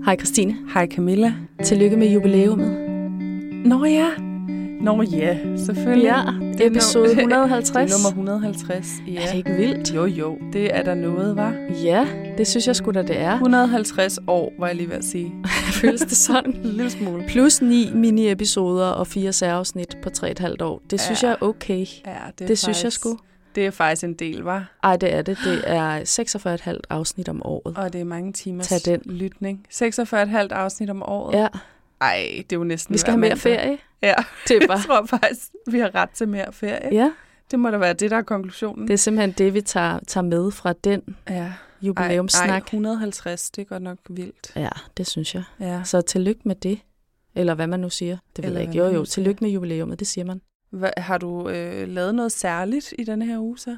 Hej Christine. Hej Camilla. Tillykke med jubilæumet. Nå ja, selvfølgelig. Ja, episode 150. Det er nummer 150. Ja. Er det ikke vildt? Jo, det er der noget, var. Ja, det synes jeg sgu da, det er. 150 år, var jeg lige ved at sige. Føles det sådan? En lille smule. Plus 9 mini-episoder og 4 særafsnit på 3,5 år. Det synes jeg er okay. Ja, det synes jeg sgu. Det er faktisk en del, var. Ej, det er det. Det er 46,5 afsnit om året. Og det er mange timers lytning. 46,5 afsnit om året. Ja. Ej, det er jo næsten vi skal have mere ferie. Ja, det er bare. Jeg tror faktisk, vi har ret til mere ferie. Ja. Det må da være det, der er konklusionen. Det er simpelthen det, vi tager med fra den jubilæumssnak. Ej, 150, det er godt nok vildt. Ja, det synes jeg. Ja. Så tillykke med det. Eller hvad man nu siger. Det ved jeg ikke. Jo, tillykke med jubilæumet, det siger man. Har du lavet noget særligt i denne her uge så?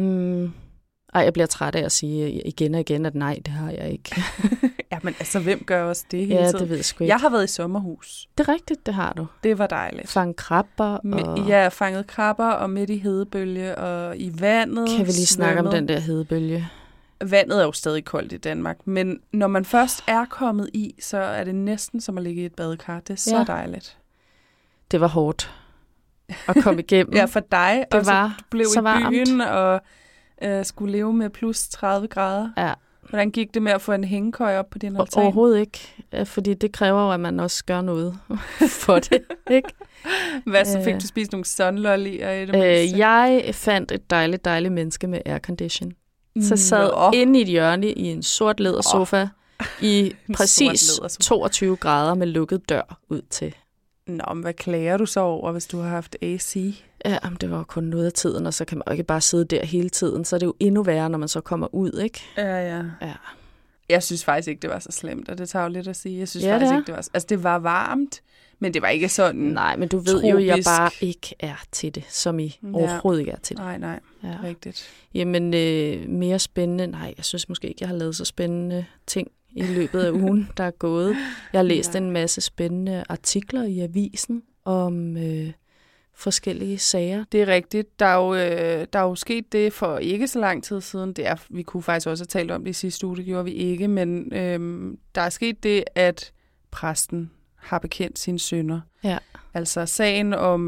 Ej, jeg bliver træt af at sige igen og igen, at nej, det har jeg ikke. Ja, men altså, hvem gør også det hele tiden? Det ved jeg sgu ikke. Jeg har været i sommerhus. Det er rigtigt, det har du. Det var dejligt. Fanget krabber og... Ja, fanget krabber og midt i hedebølge og i vandet. Kan vi lige snakke om den der hedebølge? Vandet er jo stadig koldt i Danmark, men når man først er kommet i, så er det næsten som at ligge i et badekar. Det er så dejligt. Det var hårdt at komme igennem. Ja, for dig. Det og var du blev så i byen varmt. Og skulle leve med plus 30 grader. Ja. Hvordan gik det med at få en hængekøj op på din altan? Overhovedet ikke, fordi det kræver jo, at man også gør noget for det, ikke? Hvad, så fik du spist nogle sunlollier i det? Jeg fandt et dejligt menneske med aircondition. Så sad inde i et hjørne i en sort lædersofa i præcis 22 grader med lukket dør ud til. Nå, men hvad klager du så over, hvis du har haft AC? Ja, det var kun noget af tiden, og så kan man jo ikke bare sidde der hele tiden. Så er det jo endnu værre, når man så kommer ud, ikke? Ja. Jeg synes faktisk ikke, det var så slemt, og det tager jo lidt at sige. Jeg synes faktisk ikke, det var... Altså, det var varmt, men det var ikke sådan... Nej, men du ved jo, jeg bare ikke er til det, som I overhovedet ikke er til det. Nej, rigtigt. Jamen, mere spændende... Nej, jeg synes måske ikke, jeg har lavet så spændende ting i løbet af ugen, der er gået. Jeg har læst en masse spændende artikler i avisen om forskellige sager. Det er rigtigt. Der er jo sket det for ikke så lang tid siden. Vi kunne faktisk også have talt om det i sidste uge, det gjorde vi ikke, men der er sket det, at præsten har bekendt sine synder. Ja. Altså sagen om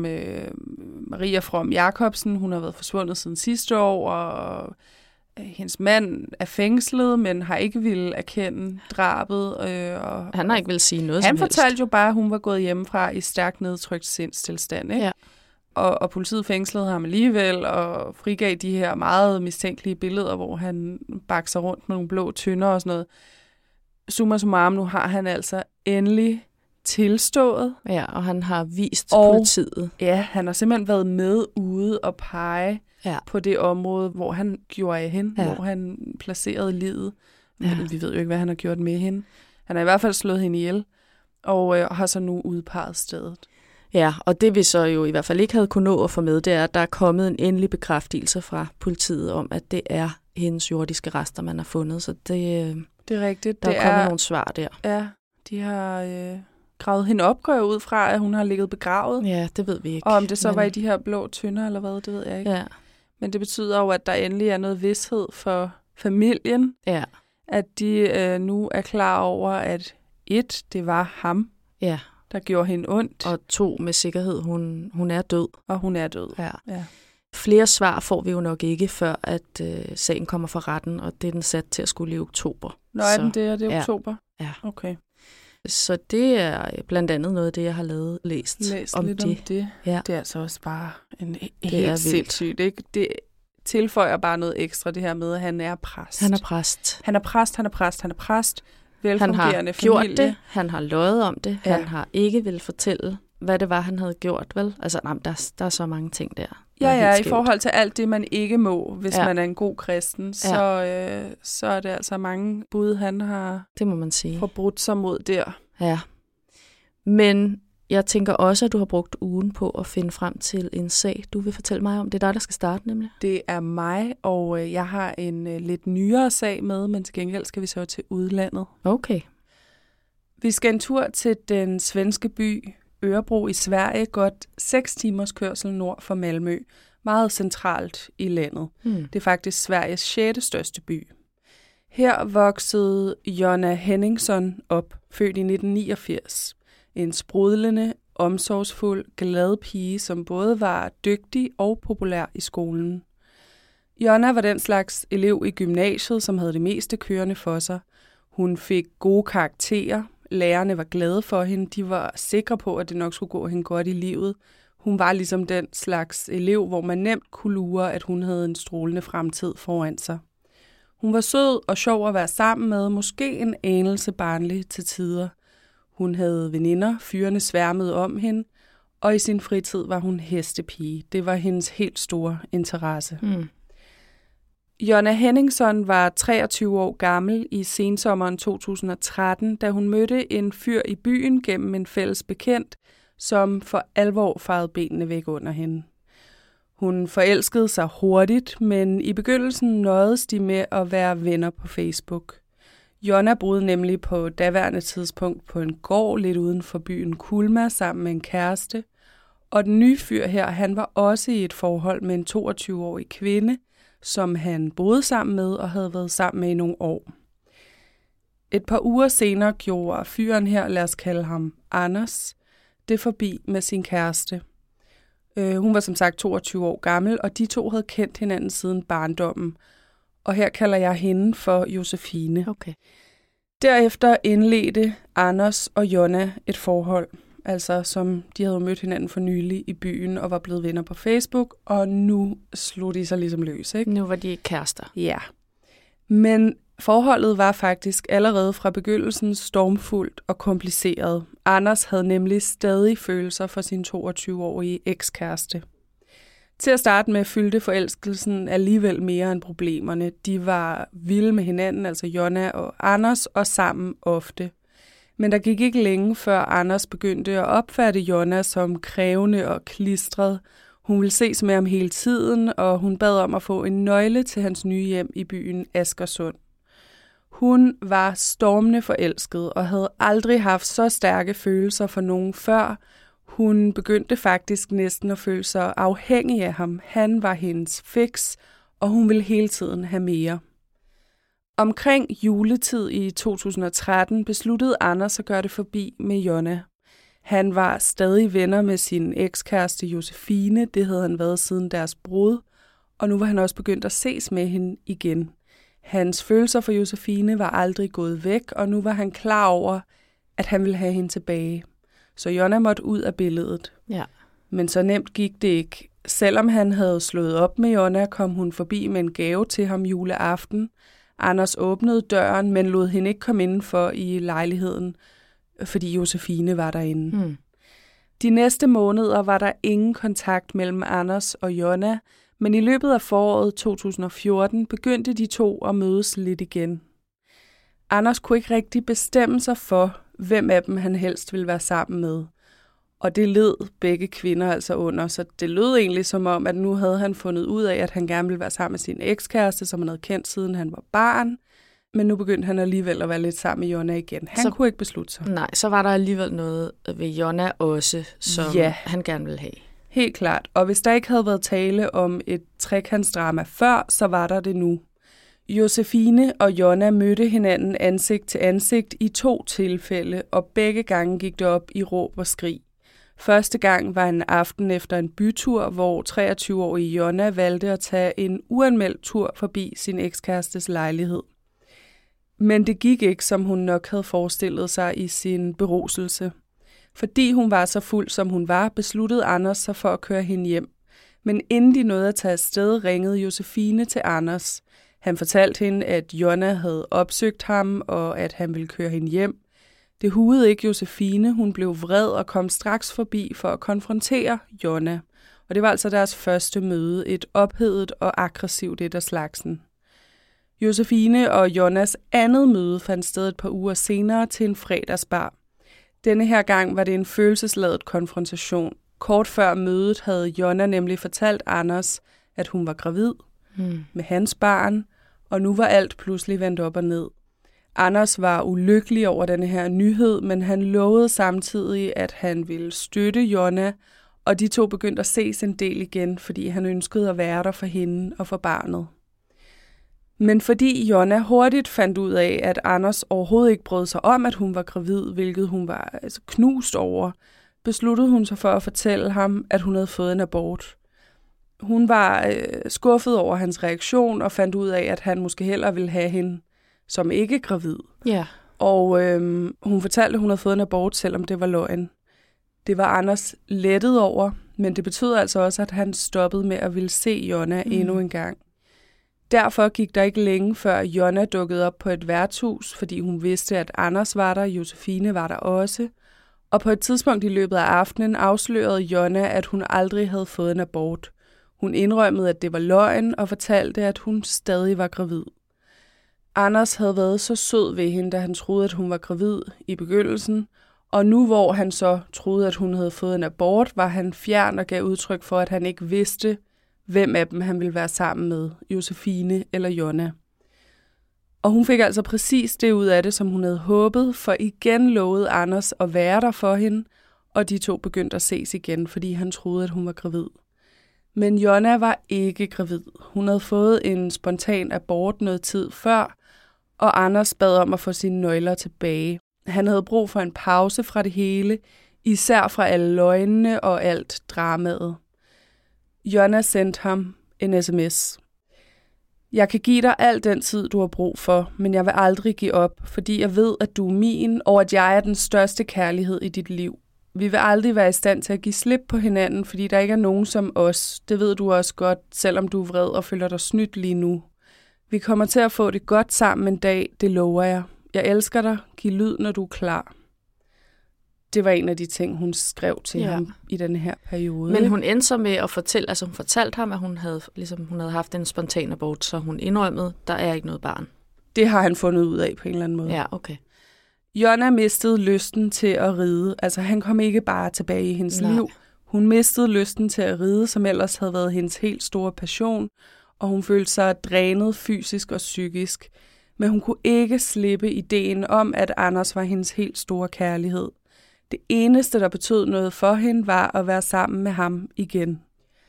Maria From Jacobsen, hun har været forsvundet siden sidste år, og hendes mand er fængslet, men har ikke ville erkende drabet. Og han har ikke ville sige noget han fortalte jo bare, at hun var gået hjemmefra i stærkt nedtrykt sindstilstand. Ikke? Ja. Og politiet fængslede ham alligevel, og frigav de her meget mistænkelige billeder, hvor han bakser rundt med nogle blå tønder og sådan noget. Summa summarum, nu har han altså endelig tilstået. Ja, og han har vist politiet. Ja, han har simpelthen været med ude og pege på det område, hvor han gjorde af hende, hvor han placerede livet. Ja. Vi ved jo ikke, hvad han har gjort med hende. Han har i hvert fald slået hende ihjel, og har så nu udpeget stedet. Ja, og det vi så jo i hvert fald ikke havde kunnet nå at få med, det er, at der er kommet en endelig bekræftelse fra politiet om, at det er hendes jordiske rester, man har fundet. Så det er rigtigt. Der er kommet nogle svar der. Ja, de har gravet hende op, går jeg ud fra, at hun har ligget begravet. Ja, det ved vi ikke. Og om det så var i de her blå tønder eller hvad, det ved jeg ikke. Ja. Men det betyder jo, at der endelig er noget vished for familien. Ja. At de nu er klar over, at 1, det var ham, der gjorde hende ondt. Og 2, med sikkerhed, hun er død. Og hun er død. Ja. Flere svar får vi jo nok ikke, før at sagen kommer for retten, og det er den sat til at skulle i oktober. Nå, er den det, og det er oktober? Ja. Okay. Så det er blandt andet noget af det, jeg har læst om lidt det. om det. Ja. Det er altså også bare helt sindssygt. Ikke? Det tilføjer bare noget ekstra, det her med, at han er præst. Han er præst. Han er præst. Velfungerende han har familie. Gjort det. Han har løjet om det. Ja. Han har ikke vil fortælle, hvad det var, han havde gjort, vel? Altså, nej, der er så mange ting der. Ja, i forhold til alt det, man ikke må, hvis man er en god kristen, så er det altså mange bud, han har det må man sige. Forbrudt sig mod der. Ja, men jeg tænker også, at du har brugt ugen på at finde frem til en sag, du vil fortælle mig om. Det er dig, der skal starte, nemlig. Det er mig, og jeg har en lidt nyere sag med, men til gengæld skal vi så til udlandet. Okay. Vi skal en tur til den svenske by Örebro i Sverige, godt 6 timers kørsel nord for Malmø. Meget centralt i landet. Det er faktisk Sveriges 6. største by. Her voksede Jonna Henningson op, født i 1989. En sprudlende, omsorgsfuld, glad pige, som både var dygtig og populær i skolen. Jonna var den slags elev i gymnasiet, som havde det meste kørende for sig. Hun fik gode karakterer. Lærerne var glade for hende. De var sikre på, at det nok skulle gå hende godt i livet. Hun var ligesom den slags elev, hvor man nemt kunne lure, at hun havde en strålende fremtid foran sig. Hun var sød og sjov at være sammen med, måske en anelse barnlig til tider. Hun havde veninder, fyrene sværmede om hende, og i sin fritid var hun hestepige. Det var hendes helt store interesse. Jonna Henningson var 23 år gammel i sensommeren 2013, da hun mødte en fyr i byen gennem en fælles bekendt, som for alvor farede benene væk under hende. Hun forelskede sig hurtigt, men i begyndelsen nøjedes de med at være venner på Facebook. Jonna boede nemlig på daværende tidspunkt på en gård lidt uden for byen Kulma sammen med en kæreste, og den nye fyr her, han var også i et forhold med en 22-årig kvinde, som han boede sammen med og havde været sammen med i nogle år. Et par uger senere gjorde fyren her, lad os kalde ham Anders, det forbi med sin kæreste. Hun var som sagt 22 år gammel, og de to havde kendt hinanden siden barndommen. Og her kalder jeg hende for Josefine. Okay. Derefter indledte Anders og Jonna et forhold, altså som de havde mødt hinanden for nylig i byen og var blevet venner på Facebook, og nu slog de sig ligesom løs, ikke? Nu var de kærester. Ja. Men forholdet var faktisk allerede fra begyndelsen stormfuldt og kompliceret. Anders havde nemlig stadig følelser for sin 22-årige ekskæreste. Til at starte med fyldte forelskelsen alligevel mere end problemerne. De var vilde med hinanden, altså Jonna og Anders, og sammen ofte. Men der gik ikke længe, før Anders begyndte at opfatte Jonna som krævende og klistret. Hun ville ses med ham hele tiden, og hun bad om at få en nøgle til hans nye hjem i byen Askersund. Hun var stormende forelsket og havde aldrig haft så stærke følelser for nogen før. Hun begyndte faktisk næsten at føle sig afhængig af ham. Han var hendes fix, og hun ville hele tiden have mere. Omkring juletid i 2013 besluttede Anders at gøre det forbi med Jonna. Han var stadig venner med sin ekskæreste Josefine, det havde han været siden deres brud, og nu var han også begyndt at ses med hende igen. Hans følelser for Josefine var aldrig gået væk, og nu var han klar over, at han ville have hende tilbage. Så Jonna måtte ud af billedet. Ja. Men så nemt gik det ikke. Selvom han havde slået op med Jonna, kom hun forbi med en gave til ham juleaften. Anders åbnede døren, men lod hende ikke komme indenfor i lejligheden, fordi Josefine var derinde. De næste måneder var der ingen kontakt mellem Anders og Jonna, men i løbet af foråret 2014 begyndte de to at mødes lidt igen. Anders kunne ikke rigtig bestemme sig for, hvem af dem han helst ville være sammen med. Og det led begge kvinder altså under, så det lød egentlig som om, at nu havde han fundet ud af, at han gerne ville være sammen med sin ekskæreste, som han havde kendt siden han var barn. Men nu begyndte han alligevel at være lidt sammen med Jonna igen. Han kunne ikke beslutte sig. Nej, så var der alligevel noget ved Jonna også, som han gerne ville have. Helt klart. Og hvis der ikke havde været tale om et trekantsdrama før, så var der det nu. Josefine og Jonna mødte hinanden ansigt til ansigt i 2 tilfælde, og begge gange gik det op i råb og skrig. Første gang var en aften efter en bytur, hvor 23-årige Jonna valgte at tage en uanmeldt tur forbi sin ekskærestes lejlighed. Men det gik ikke, som hun nok havde forestillet sig i sin beruselse. Fordi hun var så fuld, som hun var, besluttede Anders sig for at køre hende hjem. Men inden de nåede at tage afsted, ringede Josefine til Anders. Han fortalte hende, at Jonna havde opsøgt ham, og at han ville køre hende hjem. Det hugede ikke Josefine. Hun blev vred og kom straks forbi for at konfrontere Jonna. Og det var altså deres første møde, et ophedet og aggressivt et af slagsen. Josefine og Jonnas andet møde fandt sted et par uger senere til en fredagsbar. Denne her gang var det en følelsesladet konfrontation. Kort før mødet havde Jonna nemlig fortalt Anders, at hun var gravid med hans barn, og nu var alt pludselig vendt op og ned. Anders var ulykkelig over denne her nyhed, men han lovede samtidig, at han ville støtte Jonna, og de to begyndte at ses en del igen, fordi han ønskede at være der for hende og for barnet. Men fordi Jonna hurtigt fandt ud af, at Anders overhovedet ikke brød sig om, at hun var gravid, hvilket hun var knust over, besluttede hun sig for at fortælle ham, at hun havde fået en abort. Hun var skuffet over hans reaktion og fandt ud af, at han måske hellere ville have hende som ikke gravid. Ja. Og hun fortalte, at hun havde fået en abort, selvom det var løgn. Det var Anders lettet over, men det betød altså også, at han stoppede med at ville se Jonna endnu en gang. Derfor gik der ikke længe, før Jonna dukkede op på et værtshus, fordi hun vidste, at Anders var der, Josefine var der også. Og på et tidspunkt i løbet af aftenen afslørede Jonna, at hun aldrig havde fået en abort. Hun indrømmede, at det var løgn og fortalte, at hun stadig var gravid. Anders havde været så sød ved hende, da han troede, at hun var gravid i begyndelsen, og nu hvor han så troede, at hun havde fået en abort, var han fjern og gav udtryk for, at han ikke vidste, hvem af dem han ville være sammen med, Josefine eller Jonna. Og hun fik altså præcis det ud af det, som hun havde håbet, for igen lovede Anders at være der for hende, og de to begyndte at ses igen, fordi han troede, at hun var gravid. Men Jonna var ikke gravid. Hun havde fået en spontan abort noget tid før, og Anders bad om at få sine nøgler tilbage. Han havde brug for en pause fra det hele, især fra alle løgnene og alt dramaet. Jonna sendte ham en sms. Jeg kan give dig al den tid, du har brug for, men jeg vil aldrig give op, fordi jeg ved, at du er min, og at jeg er den største kærlighed i dit liv. Vi vil aldrig være i stand til at give slip på hinanden, fordi der ikke er nogen som os. Det ved du også godt, selvom du er vred og føler dig snydt lige nu. Vi kommer til at få det godt sammen en dag, det lover jeg. Jeg elsker dig. Giv lyd, når du er klar. Det var en af de ting, hun skrev til ham i den her periode. Men hun endte så med at fortælle, altså hun fortalte ham, at hun havde haft en spontan abort, så hun indrømmede, der er ikke noget barn. Det har han fundet ud af på en eller anden måde. Ja, okay. Jonna mistede lysten til at ride. Altså han kom ikke bare tilbage i hendes liv. Hun mistede lysten til at ride, som ellers havde været hendes helt store passion, og hun følte sig drænet fysisk og psykisk. Men hun kunne ikke slippe ideen om, at Anders var hendes helt store kærlighed. Det eneste, der betød noget for hende, var at være sammen med ham igen.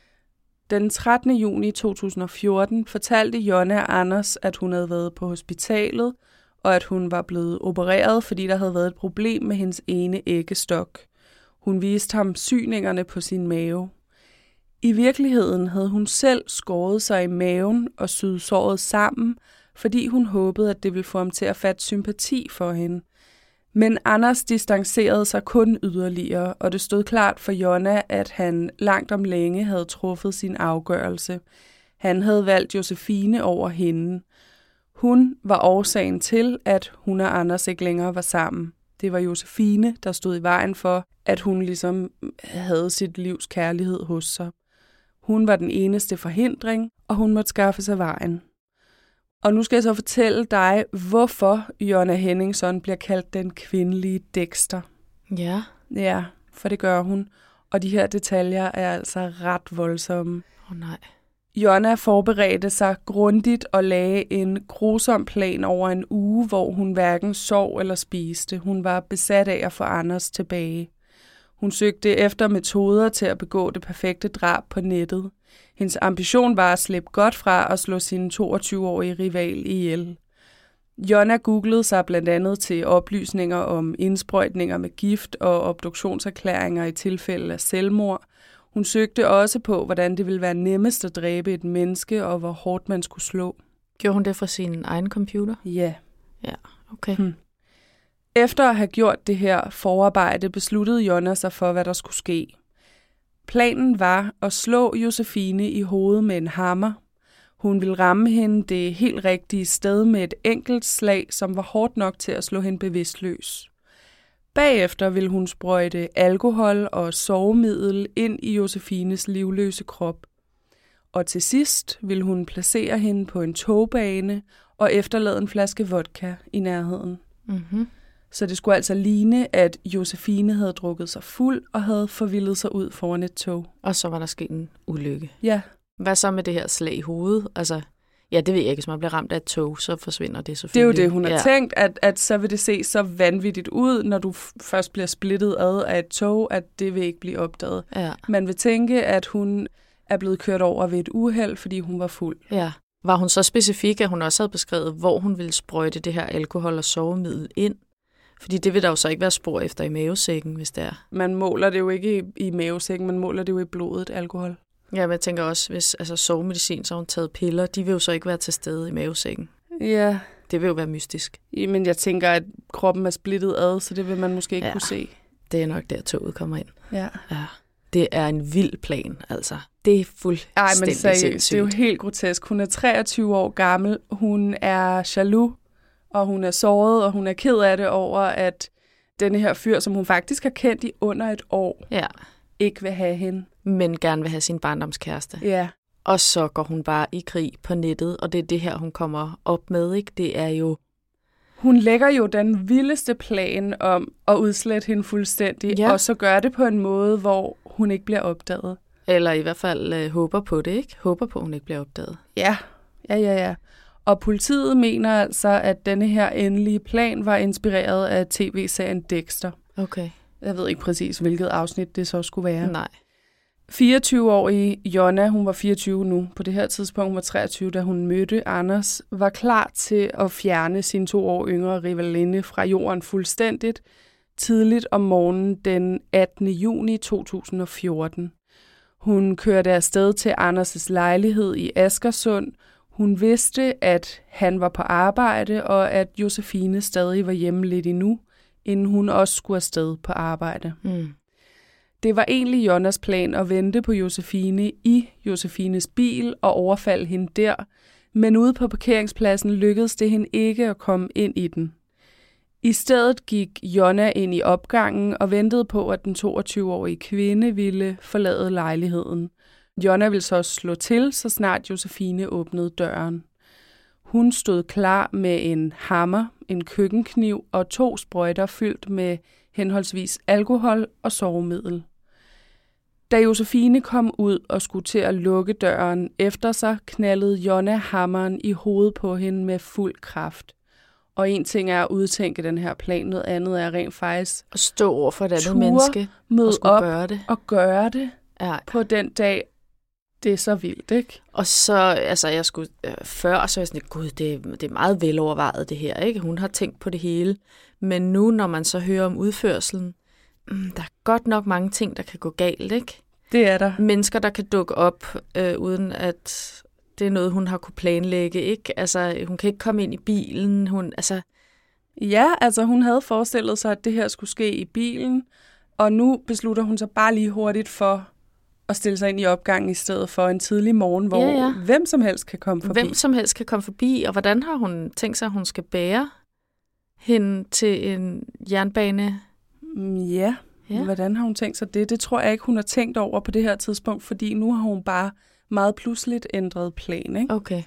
Den 13. juni 2014 fortalte Jonna Anders, at hun havde været på hospitalet, og at hun var blevet opereret, fordi der havde været et problem med hendes ene æggestok. Hun viste ham syningerne på sin mave. I virkeligheden havde hun selv skåret sig i maven og syet såret sammen, fordi hun håbede, at det ville få ham til at fatte sympati for hende. Men Anders distancerede sig kun yderligere, og det stod klart for Jonna, at han langt om længe havde truffet sin afgørelse. Han havde valgt Josefine over hende. Hun var årsagen til, at hun og Anders ikke længere var sammen. Det var Josefine, der stod i vejen for, at hun ligesom havde sit livs kærlighed hos sig. Hun var den eneste forhindring, og hun måtte skaffe sig vejen. Og nu skal jeg så fortælle dig, hvorfor Jonna Henningsson bliver kaldt den kvindelige Dexter. Ja. Ja, for det gør hun. Og de her detaljer er altså ret voldsomme. Nej. Jonna forberedte sig grundigt og lagde en grusom plan over en uge, hvor hun hverken sov eller spiste. Hun var besat af at få Anders tilbage. Hun søgte efter metoder til at begå det perfekte drab på nettet. Hendes ambition var at slippe godt fra og slå sin 22-årige rival ihjel. Jonna googlede sig blandt andet til oplysninger om indsprøjtninger med gift og obduktionserklæringer i tilfælde af selvmord. Hun søgte også på, hvordan det ville være nemmest at dræbe et menneske, og hvor hårdt man skulle slå. Gjorde hun det fra sin egen computer? Ja. Ja, okay. Efter at have gjort det her forarbejde, besluttede Jonna sig for, hvad der skulle ske. Planen var at slå Josefine i hovedet med en hammer. Hun ville ramme hende det helt rigtige sted med et enkelt slag, som var hårdt nok til at slå hende bevidstløs. Bagefter ville hun sprøjte alkohol og sovemiddel ind i Josefines livløse krop. Og til sidst ville hun placere hende på en togbane og efterlade en flaske vodka i nærheden. Mm-hmm. Så det skulle altså ligne, at Josefine havde drukket sig fuld og havde forvildet sig ud foran et tog. Og så var der sket en ulykke. Ja. Hvad så med det her slag i hovedet? Altså, ja, det ved jeg ikke. Hvis man bliver ramt af et tog, så forsvinder det selvfølgelig. Det er jo det, hun har tænkt, at så vil det se så vanvittigt ud, når du først bliver splittet ad af et tog, at det vil ikke blive opdaget. Ja. Man vil tænke, at hun er blevet kørt over ved et uheld, fordi hun var fuld. Ja. Var hun så specifik, at hun også havde beskrevet, hvor hun ville sprøjte det her alkohol og sovemiddel ind? Fordi det vil der jo så ikke være spor efter i mavesækken, hvis det er. Man måler det jo ikke i mavesækken, man måler det jo i blodet, alkohol. Ja, men jeg tænker også, hvis sovemedicin, så har hun taget piller, de vil jo så ikke være til stede i mavesækken. Ja. Det vil jo være mystisk. Men jeg tænker, at kroppen er splittet ad, så det vil man måske ikke kunne se. Det er nok der, toget kommer ind. Ja. Det er en vild plan, altså. Det er fuldstændig sindssygt. Det er jo helt grotesk. Hun er 23 år gammel, hun er jaloux, og hun er såret, og hun er ked af det over, at denne her fyr, som hun faktisk har kendt i under et år, ikke vil have hende. Men gerne vil have sin barndomskæreste. Ja. Og så går hun bare i krig på nettet, og det er det her, hun kommer op med, ikke? Det er jo... Hun lægger jo den vildeste plan om at udslette hende fuldstændig, og så gør det på en måde, hvor hun ikke bliver opdaget. Eller i hvert fald håber på det, ikke? Håber på, at hun ikke bliver opdaget. Ja. Og politiet mener altså, at denne her endelige plan var inspireret af tv-serien Dexter. Okay. Jeg ved ikke præcis, hvilket afsnit det så skulle være. Nej. 24-årige Jonna, hun var 24 nu, på det her tidspunkt, hun var 23, da hun mødte Anders, var klar til at fjerne sin 2 år yngre rivalinde fra jorden fuldstændigt, tidligt om morgenen den 18. juni 2014. Hun kørte afsted til Anders' lejlighed i Askersund. Hun vidste, at han var på arbejde, og at Josefine stadig var hjemme lidt endnu, inden hun også skulle afsted på arbejde. Det var egentlig Jonnas plan at vente på Josefine i Josefines bil og overfalde hende der, men ude på parkeringspladsen lykkedes det hende ikke at komme ind i den. I stedet gik Jonna ind i opgangen og ventede på, at den 22-årige kvinde ville forlade lejligheden. Jonna ville så slå til, så snart Josefine åbnede døren. Hun stod klar med en hammer, en køkkenkniv og 2 sprøjter fyldt med henholdsvis alkohol og sovemiddel. Da Josefine kom ud og skulle til at lukke døren efter sig, knaldede Jonna hammeren i hovedet på hende med fuld kraft. Og en ting er at udtænke den her plan, noget andet er rent faktisk at stå over for et andet menneske og skulle gøre det. Og gøre det på den dag. Det er så vildt, ikke? Og så, jeg skulle før, så var jeg sådan, gud, det er meget velovervejet det her, ikke? Hun har tænkt på det hele. Men nu, når man så hører om udførselen, der er godt nok mange ting, der kan gå galt, ikke? Det er der. Mennesker, der kan dukke op, uden at det er noget, hun har kunne planlægge, ikke? Altså, hun kan ikke komme ind i bilen. Hun havde forestillet sig, at det her skulle ske i bilen, og nu beslutter hun sig bare lige hurtigt for at stille sig ind i opgangen i stedet for en tidlig morgen, hvor hvem som helst kan komme forbi. Hvem som helst kan komme forbi, og hvordan har hun tænkt sig, at hun skal bære hende til en jernbane? Ja, hvordan har hun tænkt sig det? Det tror jeg ikke, hun har tænkt over på det her tidspunkt, fordi nu har hun bare meget pludseligt ændret plan, ikke? Okay.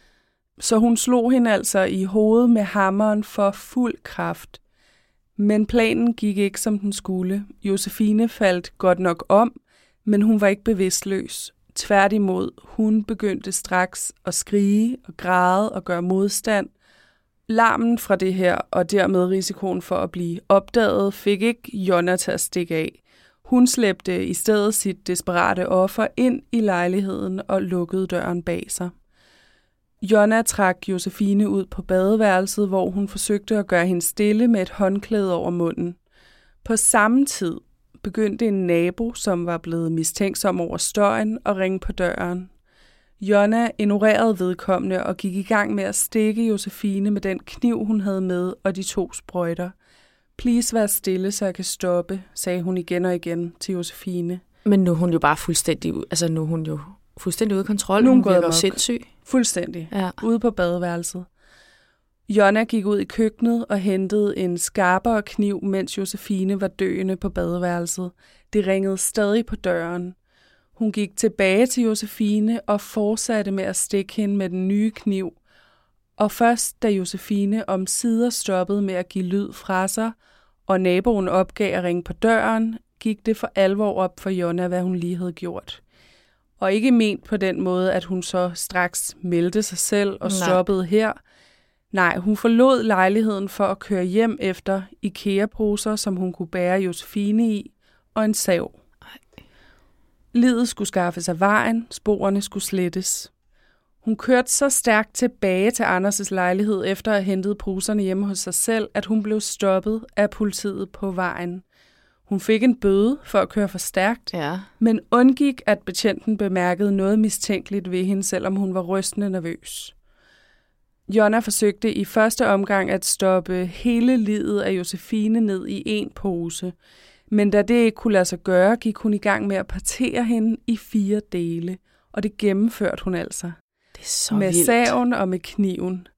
Så hun slog hende altså i hovedet med hammeren for fuld kraft. Men planen gik ikke, som den skulle. Josefine faldt godt nok om, men hun var ikke bevidstløs. Tværtimod, hun begyndte straks at skrige og græde og gøre modstand. Larmen fra det her, og dermed risikoen for at blive opdaget, fik ikke Jonna til at stikke af. Hun slæbte i stedet sit desperate offer ind i lejligheden og lukkede døren bag sig. Jonna trak Josefine ud på badeværelset, hvor hun forsøgte at gøre hende stille med et håndklæde over munden. På samme tid begyndte en nabo, som var blevet mistænksom over støjen, at ringe på døren. Jonna ignorerede vedkommende og gik i gang med at stikke Josefine med den kniv, hun havde med, og de 2 sprøjter. Please vær stille, så jeg kan stoppe, sagde hun igen og igen til Josefine. Men nu er hun jo bare fuldstændig ude af kontrol. Hun virker jo sindssyg. Fuldstændig. Ja. Ude på badeværelset. Jonna gik ud i køkkenet og hentede en skarpere kniv, mens Josefine var døende på badeværelset. Det ringede stadig på døren. Hun gik tilbage til Josefine og fortsatte med at stikke hende med den nye kniv. Og først da Josefine omsider stoppede med at give lyd fra sig, og naboen opgav at ringe på døren, gik det for alvor op for Jonna, hvad hun lige havde gjort. Og ikke ment på den måde, at hun så straks meldte sig selv og stoppede her. Nej, hun forlod lejligheden for at køre hjem efter IKEA-poser, som hun kunne bære Josefine i, og en sav. Lidet skulle skaffe sig vejen, sporene skulle slettes. Hun kørte så stærkt tilbage til Anders' lejlighed efter at have hentet poserne hjemme hos sig selv, at hun blev stoppet af politiet på vejen. Hun fik en bøde for at køre for stærkt, men undgik, at betjenten bemærkede noget mistænkeligt ved hende, selvom hun var rystende nervøs. Jonna forsøgte i første omgang at stoppe hele livet af Josefine ned i en pose, men da det ikke kunne lade sig gøre, gik hun i gang med at partere hende i 4 dele, og det gennemførte hun altså. Det er så med vildt. saven og med kniven.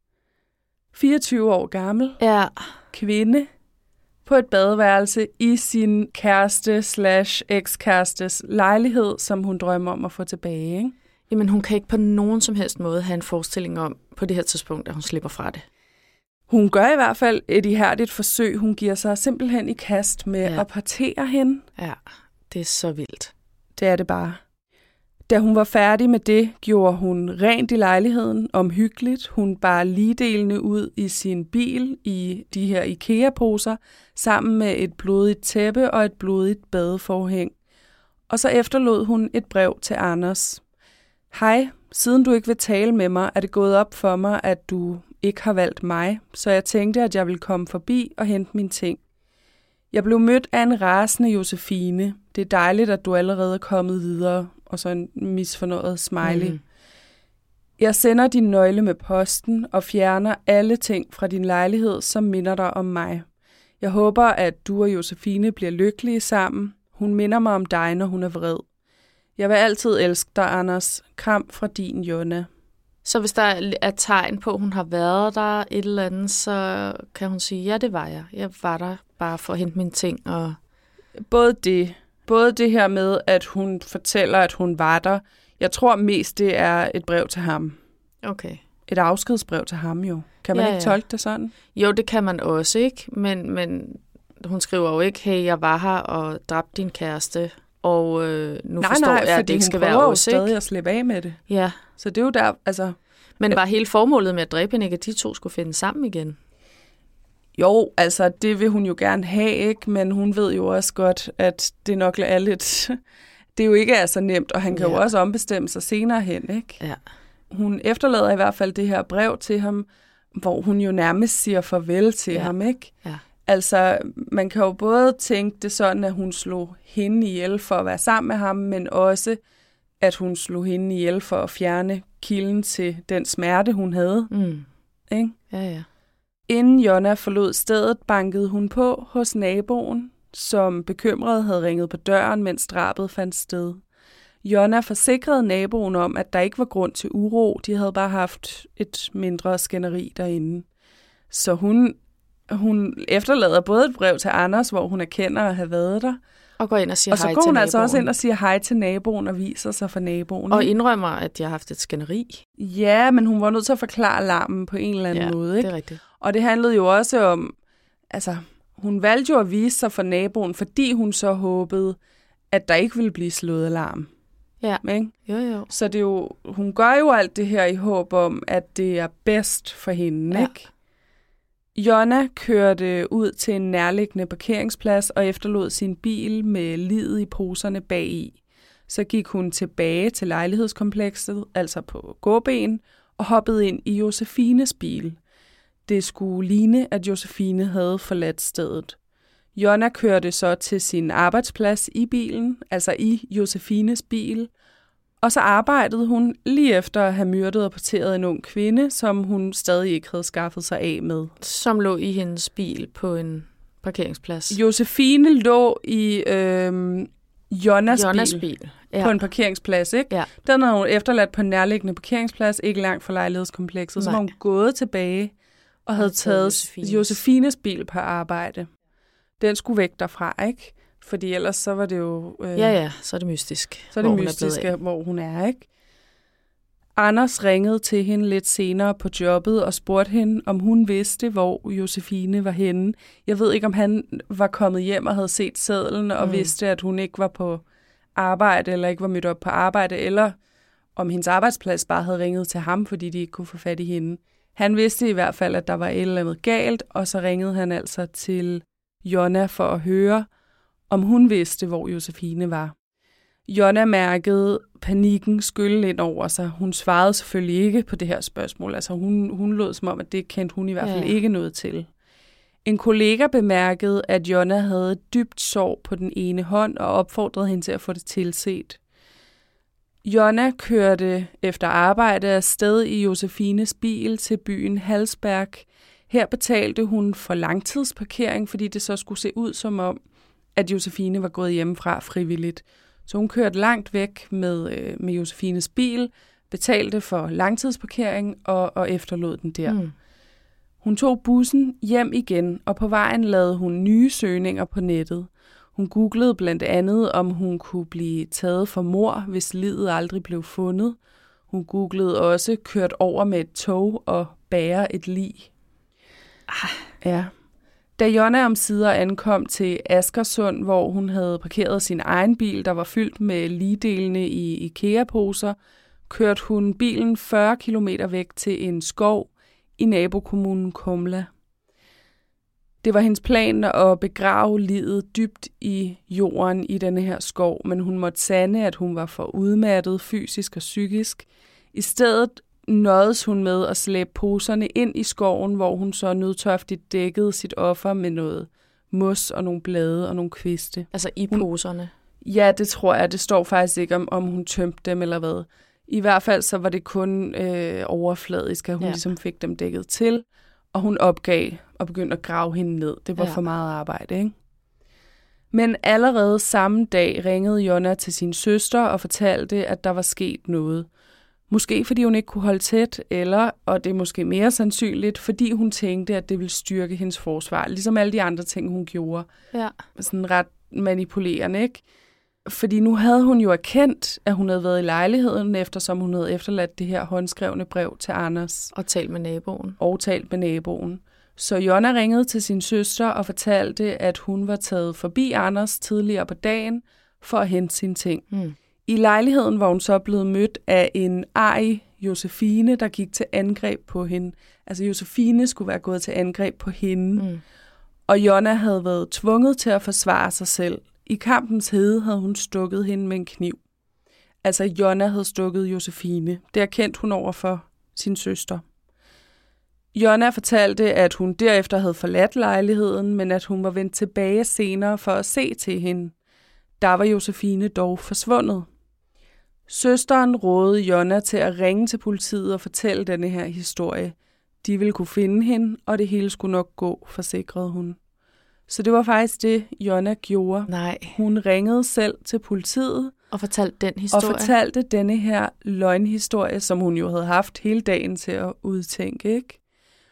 24 år gammel, kvinde, på et badeværelse i sin kæreste/ekskærestes lejlighed, som hun drømmer om at få tilbage, ikke? Jamen, hun kan ikke på nogen som helst måde have en forestilling om på det her tidspunkt, at hun slipper fra det. Hun gør i hvert fald et ihærdigt forsøg. Hun giver sig simpelthen i kast med at partere hende. Ja, det er så vildt. Det er det bare. Da hun var færdig med det, gjorde hun rent i lejligheden, omhyggeligt. Hun bar ligdelene ud i sin bil i de her IKEA-poser, sammen med et blodigt tæppe og et blodigt badeforhæng. Og så efterlod hun et brev til Anders. Hej, siden du ikke vil tale med mig, er det gået op for mig, at du ikke har valgt mig, så jeg tænkte, at jeg ville komme forbi og hente mine ting. Jeg blev mødt af en rasende Josefine. Det er dejligt, at du allerede er kommet videre. Og så en misfornøjet smiley. Jeg sender din nøgle med posten og fjerner alle ting fra din lejlighed, som minder dig om mig. Jeg håber, at du og Josefine bliver lykkelige sammen. Hun minder mig om dig, når hun er vred. Jeg vil altid elske dig, Anders. Kram fra din Jonna. Så hvis der er tegn på, at hun har været der et eller andet, så kan hun sige, ja, det var jeg. Jeg var der bare for at hente mine ting. Og Både det her med, at hun fortæller, at hun var der. Jeg tror mest, det er et brev til ham. Okay. Et afskedsbrev til ham jo. Kan man ikke tolke det sådan? Jo, det kan man også, ikke? Men hun skriver jo ikke, hey, jeg var her og dræbte din kæreste, og nu forstår jeg, at det ikke skal være os, ikke? Nej, fordi hun prøver stadig at slippe af med det. Ja. Så det er jo der, altså... Men var hele formålet med at dræbe hende ikke, at de to skulle finde sammen igen? Jo, altså det vil hun jo gerne have, ikke? Men hun ved jo også godt, at det nok er lidt... Det jo ikke er så nemt, og han kan jo også ombestemme sig senere hen, ikke? Ja. Hun efterlader i hvert fald det her brev til ham, hvor hun jo nærmest siger farvel til ham, ikke? Ja. Altså, man kan jo både tænke det sådan, at hun slog hende ihjel for at være sammen med ham, men også, at hun slog hende ihjel for at fjerne kilden til den smerte, hun havde. Ikke? Ja. Inden Jonna forlod stedet, bankede hun på hos naboen, som bekymret havde ringet på døren, mens drabet fandt sted. Jonna forsikrede naboen om, at der ikke var grund til uro. De havde bare haft et mindre skænderi derinde. Så hun efterlader både et brev til Anders, hvor hun erkender at have været der, og går ind og siger hej til naboen. Og så går hun altså også ind og siger hej til naboen og viser sig for naboen. Og indrømmer, at de har haft et skænderi. Ja, men hun var nødt til at forklare alarmen på en eller anden måde. Ikke? Det er rigtigt. Og det handlede jo også om, altså hun valgte jo at vise sig for naboen, fordi hun så håbede, at der ikke ville blive slået alarm. Ja, ikke? Jo. Så det er jo, hun gør jo alt det her i håb om, at det er bedst for hende, ikke? Jonna kørte ud til en nærliggende parkeringsplads og efterlod sin bil med liget i poserne bagi. Så gik hun tilbage til lejlighedskomplekset, altså på gåben, og hoppede ind i Josefines bil. Det skulle ligne, at Josefine havde forladt stedet. Jonna kørte så til sin arbejdsplads i bilen, altså i Josefines bil, og så arbejdede hun lige efter at have myrdet og parteret en ung kvinde, som hun stadig ikke havde skaffet sig af med. Som lå i hendes bil på en parkeringsplads. Josefine lå i Jonnas bil. På en parkeringsplads, ikke? Ja. Den havde hun efterladt på en nærliggende parkeringsplads, ikke langt fra lejlighedskomplekset. Så var hun gået tilbage og havde taget Josefines bil på arbejde. Den skulle væk derfra, ikke? Fordi ellers så var det jo... så er det mystisk. Så er det mystisk, hvor hun er, ikke? Anders ringede til hende lidt senere på jobbet og spurgte hende, om hun vidste, hvor Josefine var henne. Jeg ved ikke, om han var kommet hjem og havde set sedlen og vidste, at hun ikke var på arbejde eller ikke var mødt op på arbejde, eller om hendes arbejdsplads bare havde ringet til ham, fordi de ikke kunne få fat i hende. Han vidste i hvert fald, at der var et eller andet galt, og så ringede han altså til Jonna for at høre, om hun vidste, hvor Josefine var. Jonna mærkede panikken skylle ind over sig. Hun svarede selvfølgelig ikke på det her spørgsmål. Altså hun lød som om, at det kendte hun i hvert fald ikke noget til. En kollega bemærkede, at Jonna havde et dybt sår på den ene hånd og opfordrede hende til at få det tilset. Jonna kørte efter arbejde afsted i Josefines bil til byen Halsberg. Her betalte hun for langtidsparkering, fordi det så skulle se ud som om, at Josefine var gået hjemmefra frivilligt. Så hun kørte langt væk med Josefines bil, betalte for langtidsparkering og efterlod den der. Hun tog bussen hjem igen, og på vejen lavede hun nye søgninger på nettet. Hun googlede blandt andet, om hun kunne blive taget for mord, hvis liget aldrig blev fundet. Hun googlede også kørt over med et tog og bære et lig. Ja. Da Jonna omsider ankom til Askersund, hvor hun havde parkeret sin egen bil, der var fyldt med ligdelene i IKEA-poser, kørte hun bilen 40 kilometer væk til en skov i nabokommunen Kumla. Det var hendes plan at begrave liget dybt i jorden i denne her skov, men hun måtte sande, at hun var for udmattet fysisk og psykisk. I stedet nåedes hun med at slæbe poserne ind i skoven, hvor hun så nødtørftigt dækkede sit offer med noget mos og nogle blade og nogle kviste. Altså i poserne? Ja, det tror jeg. Det står faktisk ikke, om hun tømte dem eller hvad. I hvert fald så var det kun overfladisk, at hun ligesom fik dem dækket til, og hun opgav og begyndte at grave hende ned. Det var for meget arbejde, ikke? Men allerede samme dag ringede Jonna til sin søster og fortalte, at der var sket noget. Måske fordi hun ikke kunne holde tæt, eller, og det er måske mere sandsynligt, fordi hun tænkte, at det ville styrke hendes forsvar. Ligesom alle de andre ting, hun gjorde. Ja. Sådan ret manipulerende, ikke? Fordi nu havde hun jo erkendt, at hun havde været i lejligheden, eftersom hun havde efterladt det her håndskrevne brev til Anders. Og talt med naboen. Så Jonna ringede til sin søster og fortalte, at hun var taget forbi Anders tidligere på dagen for at hente sine ting. I lejligheden var hun så blevet mødt af en arg Josefine, der gik til angreb på hende. Altså Josefine skulle være gået til angreb på hende. Og Jonna havde været tvunget til at forsvare sig selv. I kampens hede havde hun stukket hende med en kniv. Altså Jonna havde stukket Josefine. Det erkendte hun over for sin søster. Jonna fortalte, at hun derefter havde forladt lejligheden, men at hun var vendt tilbage senere for at se til hende. Der var Josefine dog forsvundet. Søsteren rådede Jonna til at ringe til politiet og fortælle denne her historie. De ville kunne finde hende, og det hele skulle nok gå, forsikrede hun. Så det var faktisk det, Jonna gjorde. Nej. Hun ringede selv til politiet. Og fortalte den historie. Og fortalte denne her løgnhistorie, som hun jo havde haft hele dagen til at udtænke, ikke?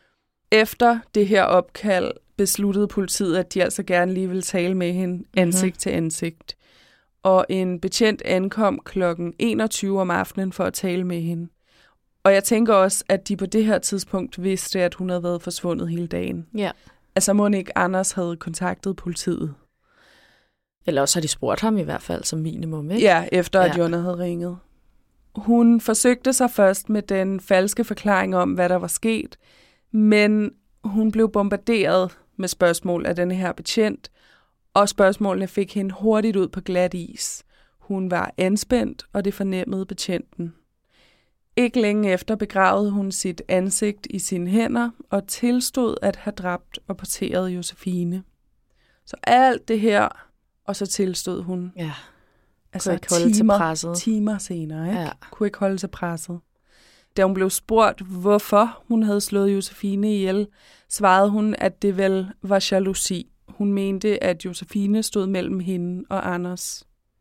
Efter det her opkald besluttede politiet, at de altså gerne lige ville tale med hende ansigt til ansigt. Og en betjent ankom kl. 21 om aftenen for at tale med hende. Og jeg tænker også, at de på det her tidspunkt vidste, at hun havde været forsvundet hele dagen. Ja. Altså må ikke Anders havde kontaktet politiet. Eller også har de spurgt ham i hvert fald som minimum, ikke? Ja, efter at Jonna havde ringet. Hun forsøgte sig først med den falske forklaring om, hvad der var sket, men hun blev bombarderet med spørgsmål af denne her betjent, og spørgsmålene fik hende hurtigt ud på glat is. Hun var anspændt, og det fornemmede betjenten. Ikke længe efter begravede hun sit ansigt i sine hænder og tilstod at have dræbt og parteret Josefine. Så alt det her, og så tilstod hun. Ja. Altså ikke holde til presset. Timer senere, ikke? Ja. Kunne ikke holde til presset. Da hun blev spurgt, hvorfor hun havde slået Josefine ihjel, svarede hun, at det vel var jalousi. Hun mente, at Josefine stod mellem hende og Anders.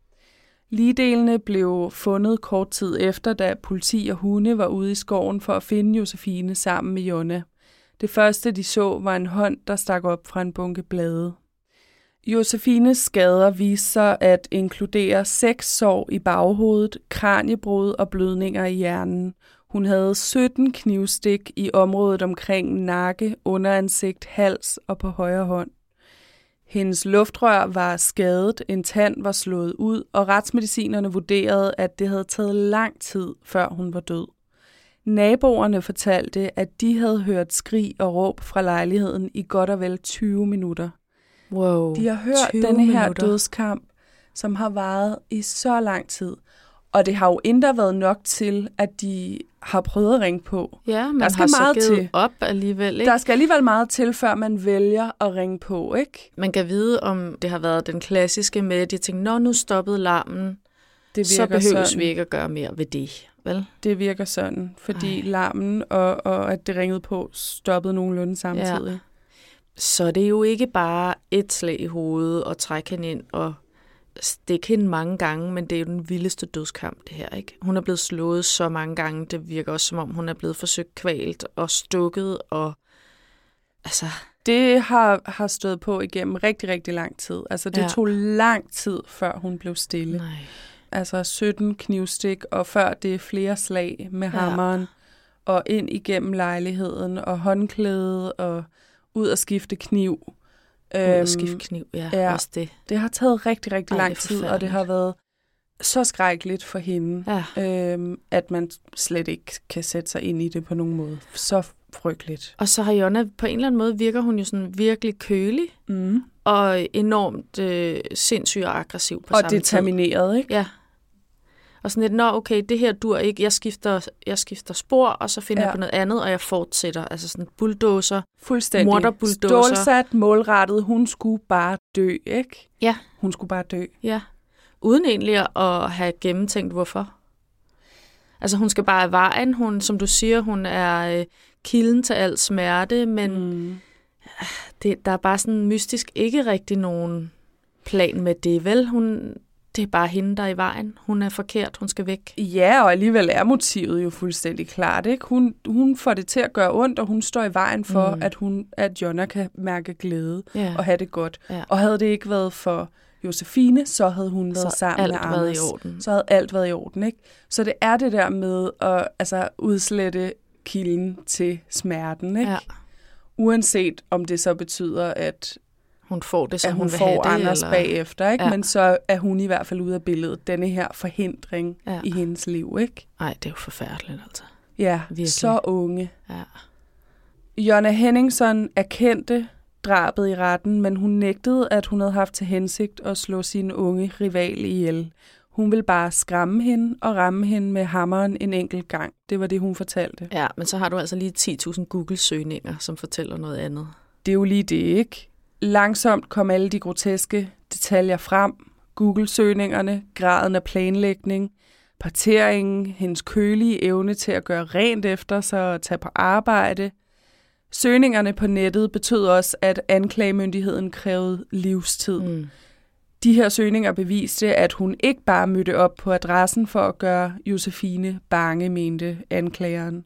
Ligdelene blev fundet kort tid efter, da politi og hunde var ude i skoven for at finde Josefine sammen med Jonna. Det første, de så, var en hånd, der stak op fra en bunke blade. Josefines skader viste sig at inkludere 6 sår i baghovedet, kraniebrud og blødninger i hjernen. Hun havde 17 knivstik i området omkring nakke, underansigt, hals og på højre hånd. Hendes luftrør var skadet, en tand var slået ud, og retsmedicinerne vurderede, at det havde taget lang tid, før hun var død. Naboerne fortalte, at de havde hørt skrig og råb fra lejligheden i godt og vel 20 minutter. Wow, de har hørt denne her dødskamp som har varet i så lang tid. Og det har jo endda været nok til, at de har prøvet at ringe på. Ja, man har så givet op alligevel, ikke? Der skal alligevel meget til, før man vælger at ringe på, ikke? Man kan vide, om det har været den klassiske med, at de tænker, nu stoppede larmen, så behøves vi ikke at gøre mere ved det, vel? Det virker sådan, fordi larmen og at det ringede på stoppede nogenlunde samtidig. Ja. Så det er jo ikke bare et slag i hovedet og trække hende ind og stikke hende mange gange, men det er jo den vildeste dødskamp, det her, ikke? Hun er blevet slået så mange gange, det virker også som om, hun er blevet forsøgt kvalt og stukket, og altså... Det har stået på igennem rigtig, rigtig lang tid. Altså, det tog lang tid, før hun blev stille. Nej. Altså 17 knivstik, og før det er flere slag med hammeren, og ind igennem lejligheden, og håndklæde, og ud og skifte kniv. Ud og skifte kniv, også det. Det har taget rigtig, rigtig lang tid, og det har været så skrækkeligt for hende, at man slet ikke kan sætte sig ind i det på nogen måde. Så frygteligt. Og så har Jonna, på en eller anden måde virker hun jo sådan virkelig kølig, og enormt sindssyg og aggressiv på samme tid. Og determineret, ikke? Ja. Og sådan lidt, okay, det her dur ikke, jeg skifter spor, og så finder jeg på noget andet, og jeg fortsætter. Altså sådan bulldozer, fuldstændig. Morderbulldozer. Stålsat, målrettet, hun skulle bare dø, ikke? Ja. Hun skulle bare dø. Ja. Uden egentlig at have gennemtænkt, hvorfor. Altså hun skal bare af vejen, hun, som du siger, hun er kilden til al smerte, men der er bare sådan mystisk ikke rigtig nogen plan med det, vel? Det er bare hende, der er i vejen. Hun er forkert, hun skal væk. Ja, og alligevel er motivet jo fuldstændig klart, ikke? Hun får det til at gøre ondt, og hun står i vejen for, at Jonna kan mærke glæde og have det godt. Ja. Og havde det ikke været for Josefine, så havde hun været sammen med Anders. Så havde alt været i orden, ikke? Så det er det der med at udslette kilden til smerten, ikke? Ja. Uanset om det så betyder, at hun får det, så hun vil får have det, Anders eller... bagefter, ikke? Ja. Men så er hun i hvert fald ude af billedet. Denne her forhindring i hendes liv, ikke? Nej, det er jo forfærdeligt, altså. Ja, virkelig. Så unge. Ja. Jonna Henningsson erkendte drabet i retten, men hun nægtede, at hun havde haft til hensigt at slå sin unge rival ihjel. Hun ville bare skræmme hende og ramme hende med hammeren en enkelt gang. Det var det, hun fortalte. Ja, men så har du altså lige 10.000 Google-søgninger, som fortæller noget andet. Det er jo lige det, ikke? Langsomt kom alle de groteske detaljer frem. Google-søgningerne, graden af planlægning, parteringen, hendes kølige evne til at gøre rent efter sig og tage på arbejde. Søgningerne på nettet betød også, at anklagemyndigheden krævede livstid. De her søgninger beviste, at hun ikke bare mødte op på adressen for at gøre Josefine bange, mente anklageren.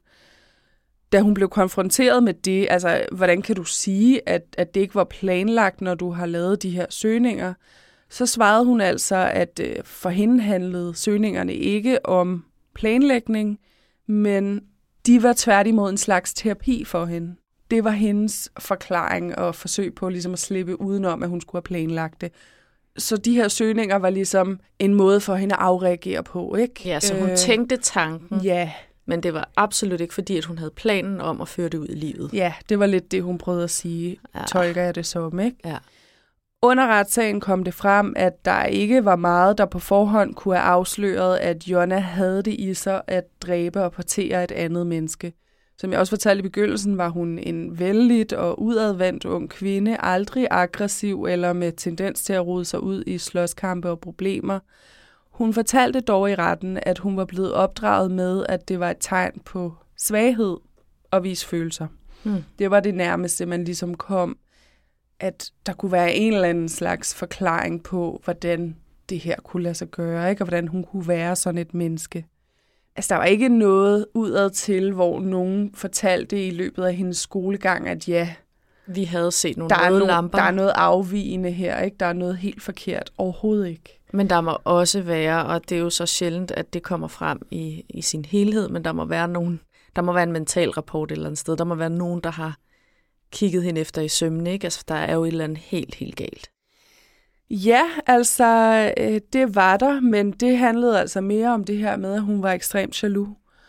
Da hun blev konfronteret med det, altså hvordan kan du sige, at det ikke var planlagt, når du har lavet de her søgninger, så svarede hun altså, at for hende handlede søgningerne ikke om planlægning, men de var tværtimod en slags terapi for hende. Det var hendes forklaring og forsøg på ligesom at slippe udenom, at hun skulle have planlagt det. Så de her søgninger var ligesom en måde for hende at afreagere på, ikke? Ja, så hun tænkte tanken. Ja. Men det var absolut ikke fordi, at hun havde planen om at føre det ud i livet. Ja, det var lidt det, hun prøvede at sige. Ja. Tolker jeg det som, ikke? Ja. Under retssagen kom det frem, at der ikke var meget, der på forhånd kunne have afsløret, at Jonna havde det i sig at dræbe og partere et andet menneske. Som jeg også fortalte i begyndelsen, var hun en vellidt og udadvendt ung kvinde, aldrig aggressiv eller med tendens til at rode sig ud i slåskampe og problemer. Hun fortalte dog i retten, at hun var blevet opdraget med, at det var et tegn på svaghed at vise følelser. Det var det nærmeste, man ligesom kom, at der kunne være en eller anden slags forklaring på, hvordan det her kunne lade sig gøre, ikke? Og hvordan hun kunne være sådan et menneske. Altså, der var ikke noget udad til, hvor nogen fortalte i løbet af hendes skolegang, at ja, vi havde set nogle røde lamper. Der er noget afvigende her, ikke? Der er noget helt forkert. Overhovedet ikke. Men der må også være, og det er jo så sjældent, at det kommer frem i sin helhed, men der må være en mental rapport et eller andet sted. Der må være nogen, der har kigget hende efter i sømne, ikke? Altså, der er jo et eller andet helt, helt galt. Ja, altså, det var der, men det handlede altså mere om det her med, at hun var ekstremt jaloux.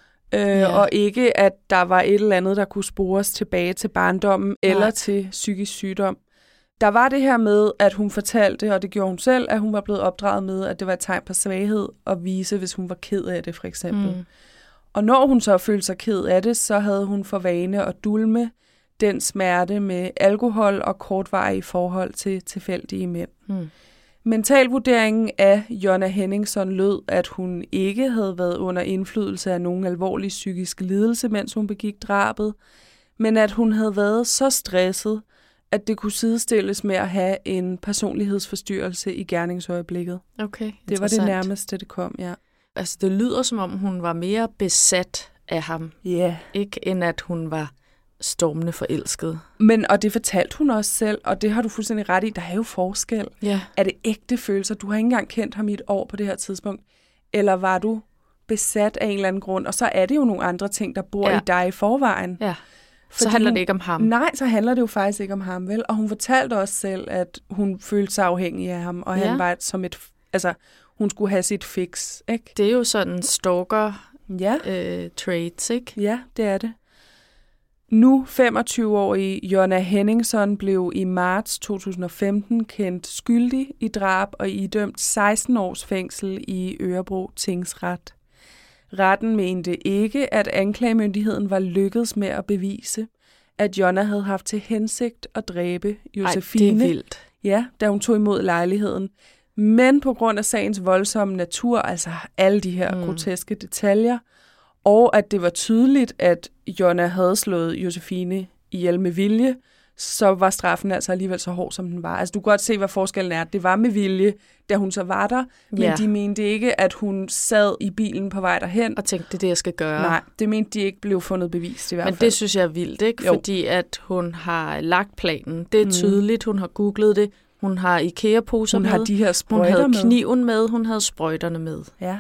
Og ikke, at der var et eller andet, der kunne spores tilbage til barndommen eller til psykisk sygdom. Der var det her med, at hun fortalte, og det gjorde hun selv, at hun var blevet opdraget med, at det var et tegn på svaghed at vise, hvis hun var ked af det, for eksempel. Mm. Og når hun så følte sig ked af det, så havde hun for vane at dulme den smerte med alkohol og kortvarige forhold til tilfældige mænd. Mm. Mentalvurderingen af Jonna Henningson lød, at hun ikke havde været under indflydelse af nogen alvorlig psykisk lidelse, mens hun begik drabet, men at hun havde været så stresset, at det kunne sidestilles med at have en personlighedsforstyrrelse i gerningsøjeblikket. Okay, det var det nærmeste, det kom, ja. Altså, det lyder som om, hun var mere besat af ham, ikke end at hun var stormende forelsket. Og det fortalte hun også selv, og det har du fuldstændig ret i. Der er jo forskel. Ja. Er det ægte følelser? Du har ikke engang kendt ham i et år på det her tidspunkt. Eller var du besat af en eller anden grund? Og så er det jo nogle andre ting, der bor i dig i forvejen. Ja. Så handler det ikke om ham. Nej, så handler det jo faktisk ikke om ham, vel? Og hun fortalte også selv, at hun følte sig afhængig af ham, og han var som et... Altså, hun skulle have sit fix, ikke? Det er jo sådan stalker-traits, ikke? Ja, det er det. Nu 25-årige Jonna Henningson blev i marts 2015 kendt skyldig i drab og idømt 16 års fængsel i Örebro Tingsret. Retten mente ikke, at anklagemyndigheden var lykkedes med at bevise, at Jonna havde haft til hensigt at dræbe Josefine. Ej, det er vildt. Ja, da hun tog imod lejligheden. Men på grund af sagens voldsomme natur, altså alle de her groteske detaljer, og at det var tydeligt, at Jonna havde slået Josefine ihjel med vilje, så var straffen altså alligevel så hård, som den var. Altså, du kan godt se, hvad forskellen er. Det var med vilje, da hun så var der, men de mente ikke, at hun sad i bilen på vej derhen. Og tænkte, det er det, jeg skal gøre. Nej, det mente de ikke blev fundet bevist i hvert fald. Men det synes jeg er vildt, ikke? Jo. Fordi at hun har lagt planen. Det er tydeligt, hun har googlet det. Hun har IKEA-poser med. Hun har de her sprøjter med. Hun havde kniven med, hun havde sprøjterne med. Ja.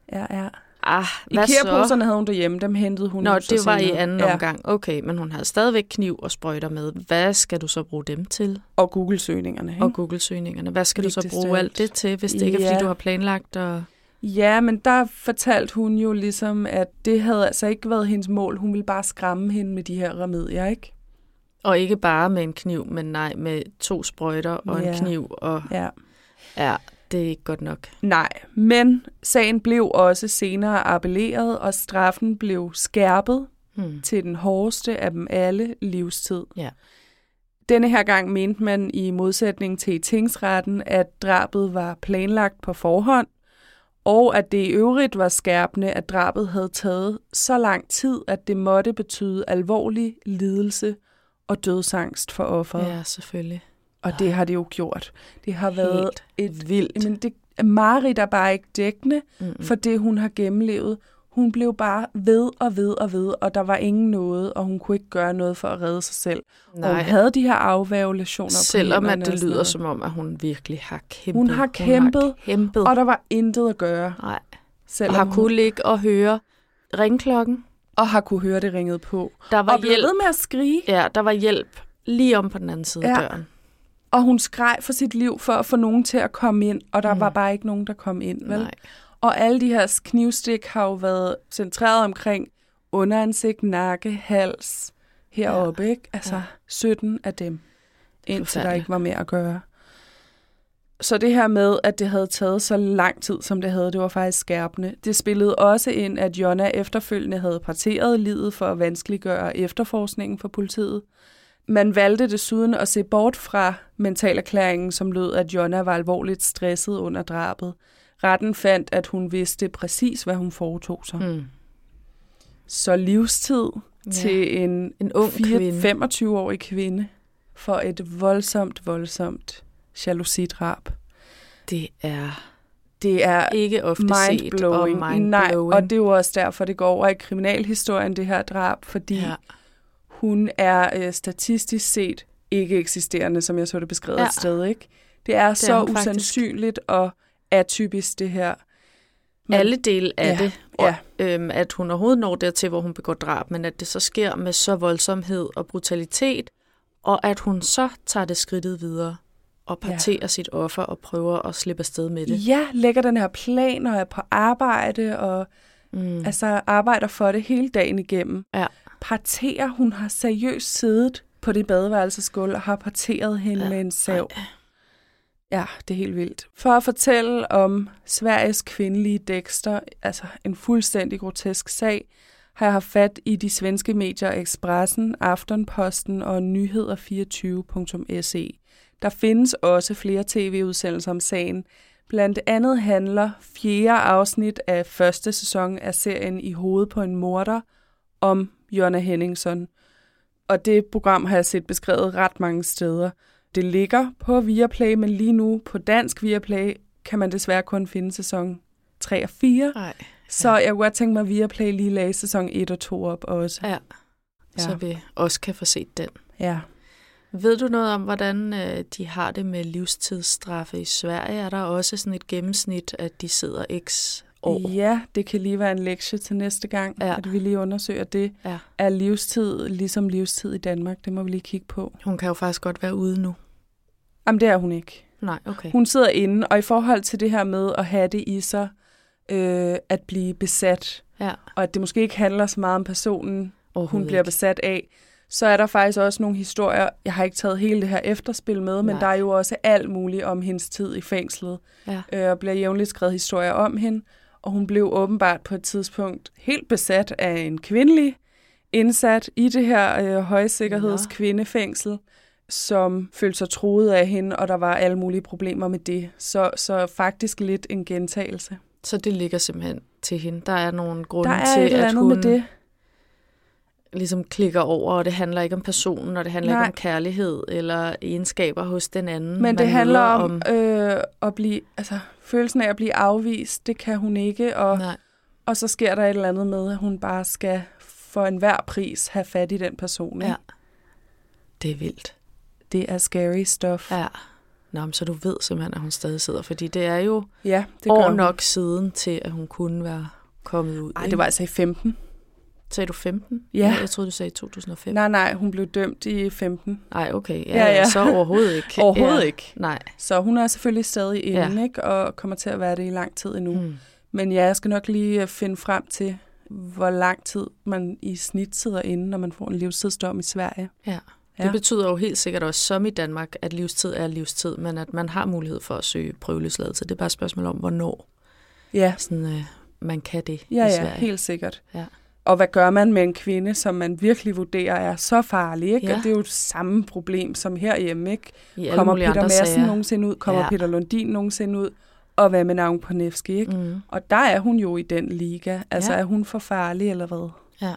IKEA-poserne havde hun derhjemme, dem hentede hun. Nå, det var i anden omgang. Okay, men hun havde stadigvæk kniv og sprøjter med. Hvad skal du så bruge dem til? Og Google-søgningerne. Og Google-søgningerne. Hvad skal du så bruge alt det til, hvis det ikke er, fordi du har planlagt? Ja, men der fortalte hun jo ligesom, at det havde altså ikke været hendes mål. Hun ville bare skræmme hende med de her remedier, ikke? Og ikke bare med en kniv, men nej, med 2 sprøjter og en kniv. Og ja, det er ikke godt nok. Nej, men sagen blev også senere appelleret, og straffen blev skærpet til den hårdeste af dem alle, livstid. Ja. Denne her gang mente man i modsætning til i tingsretten, at drabet var planlagt på forhånd, og at det i øvrigt var skærpende, at drabet havde taget så lang tid, at det måtte betyde alvorlig lidelse og dødsangst for offeret. Ja, selvfølgelig. Og det har det jo gjort. Det har været et vildt. Men det Marit er bare ikke dækkende for det, hun har gennemlevet. Hun blev bare ved, og der var ingen noget, og hun kunne ikke gøre noget for at redde sig selv. Nej. Og hun havde de her afværgelationer. Selvom at det lyder som om, at hun virkelig har kæmpet. Hun har kæmpet, og der var intet at gøre. Nej. Og har kunne ligge og høre ringklokken. Og har kunne høre det ringet på. Der var og blev ved med at skrige. Ja, der var hjælp lige om på den anden side af døren. Og hun skreg for sit liv for at få nogen til at komme ind, og der var bare ikke nogen, der kom ind, vel? Nej. Og alle de her knivstik har jo været centreret omkring underansigt, nakke, hals, heroppe, ikke? Altså 17 af dem, indtil der ikke var mere at gøre. Så det her med, at det havde taget så lang tid, som det havde, det var faktisk skærpende. Det spillede også ind, at Jonna efterfølgende havde parteret livet for at vanskeliggøre efterforskningen for politiet. Man valgte desuden at se bort fra mentalerklæringen, som lød, at Jonna var alvorligt stresset under drabet. Retten fandt, at hun vidste præcis, hvad hun foretog sig. Så livstid til en ung 25-årig kvinde for et voldsomt jalousidrab. Det er ikke ofte set og mindblowing. Nej, og det er jo også derfor, det går over i kriminalhistorien, det her drab, fordi hun er statistisk set ikke eksisterende, som jeg så det beskrevet et sted, ikke? Det er så usandsynligt og atypisk, det her. Men alle dele af det, og, at hun overhovedet når dertil, hvor hun begår drab, men at det så sker med så voldsomhed og brutalitet, og at hun så tager det skridtet videre og parterer sit offer og prøver at slippe afsted med det. Ja, lægger den her plan og er på arbejde og altså arbejder for det hele dagen igennem. Ja. Parterer, hun har seriøst siddet på det badeværelsesgulv og har parteret hende med en sav. Ja, det er helt vildt. For at fortælle om Sveriges kvindelige Dexter, altså en fuldstændig grotesk sag, har jeg haft fat i de svenske medier Expressen, Aftenposten og nyheder24.se. Der findes også flere tv-udsendelser om sagen. Blandt andet handler 4. afsnit af første sæson af serien I hovedet på en morder om Jonna Henningsson. Og det program har jeg set beskrevet ret mange steder. Det ligger på Viaplay, men lige nu på dansk Viaplay kan man desværre kun finde sæson 3 og 4. Ej, ja. Så jeg kunne godt tænke mig, at Viaplay lige lagde sæson 1 og 2 op også. Ja, så vi også kan få set den. Ja. Ved du noget om, hvordan de har det med livstidsstraffe i Sverige? Er der også sådan et gennemsnit, at de sidder x år? Ja, det kan lige være en lektie til næste gang, at vi lige undersøger det. Ja. Er livstid ligesom livstid i Danmark? Det må vi lige kigge på. Hun kan jo faktisk godt være ude nu. Jamen, det er hun ikke. Nej, okay. Hun sidder inde, og i forhold til det her med at have det i sig, at blive besat, og at det måske ikke handler så meget om personen, hun bliver besat af, så er der faktisk også nogle historier, jeg har ikke taget hele det her efterspil med, men der er jo også alt muligt om hendes tid i fængslet, og bliver jævnligt skrevet historier om hende, og hun blev åbenbart på et tidspunkt helt besat af en kvindelig indsat i det her højsikkerhedskvindefængsel, som følte sig truet af hende, og der var alle mulige problemer med det. Så faktisk lidt en gentagelse. Så det ligger simpelthen til hende. Der er nogle grunde til, at hun med det. Ligesom klikker over, og det handler ikke om personen, og det handler ikke om kærlighed eller egenskaber hos den anden. Men det handler om at blive, altså følelsen af at blive afvist, det kan hun ikke, og så sker der et eller andet med, at hun bare skal for enhver pris have fat i den person. Ikke? Ja, det er vildt. Det er scary stuff. Ja. Nå, så du ved simpelthen, at hun stadig sidder, fordi det er jo det år nok siden til, at hun kunne være kommet ud. Nej, det var altså i 15. Sagde du 15? Ja. Jeg troede, du sagde 2005. Nej, hun blev dømt i 15. Nej, okay. Ja. Så overhovedet ikke. Overhovedet ikke. Nej. Så hun er selvfølgelig stadig inde, ikke? Og kommer til at være det i lang tid endnu. Men jeg skal nok lige finde frem til, hvor lang tid man i snit sidder inde, når man får en livstidsdom i Sverige. Ja. Det betyder jo helt sikkert også, som i Danmark, at livstid er livstid, men at man har mulighed for at søge prøveløsladelse. Det er bare et spørgsmål om, hvornår sådan, man kan det i Sverige. Ja, helt sikkert. Ja. Og hvad gør man med en kvinde, som man virkelig vurderer er så farlig? Ikke? Ja. Og det er jo det samme problem som herhjemme. Ikke? Kommer Peter Madsen nogensinde ud? Kommer Peter Lundin nogensinde ud? Og hvad med Navn Ponevski? Ikke? Og der er hun jo i den liga. Altså er hun for farlig eller hvad? Ja.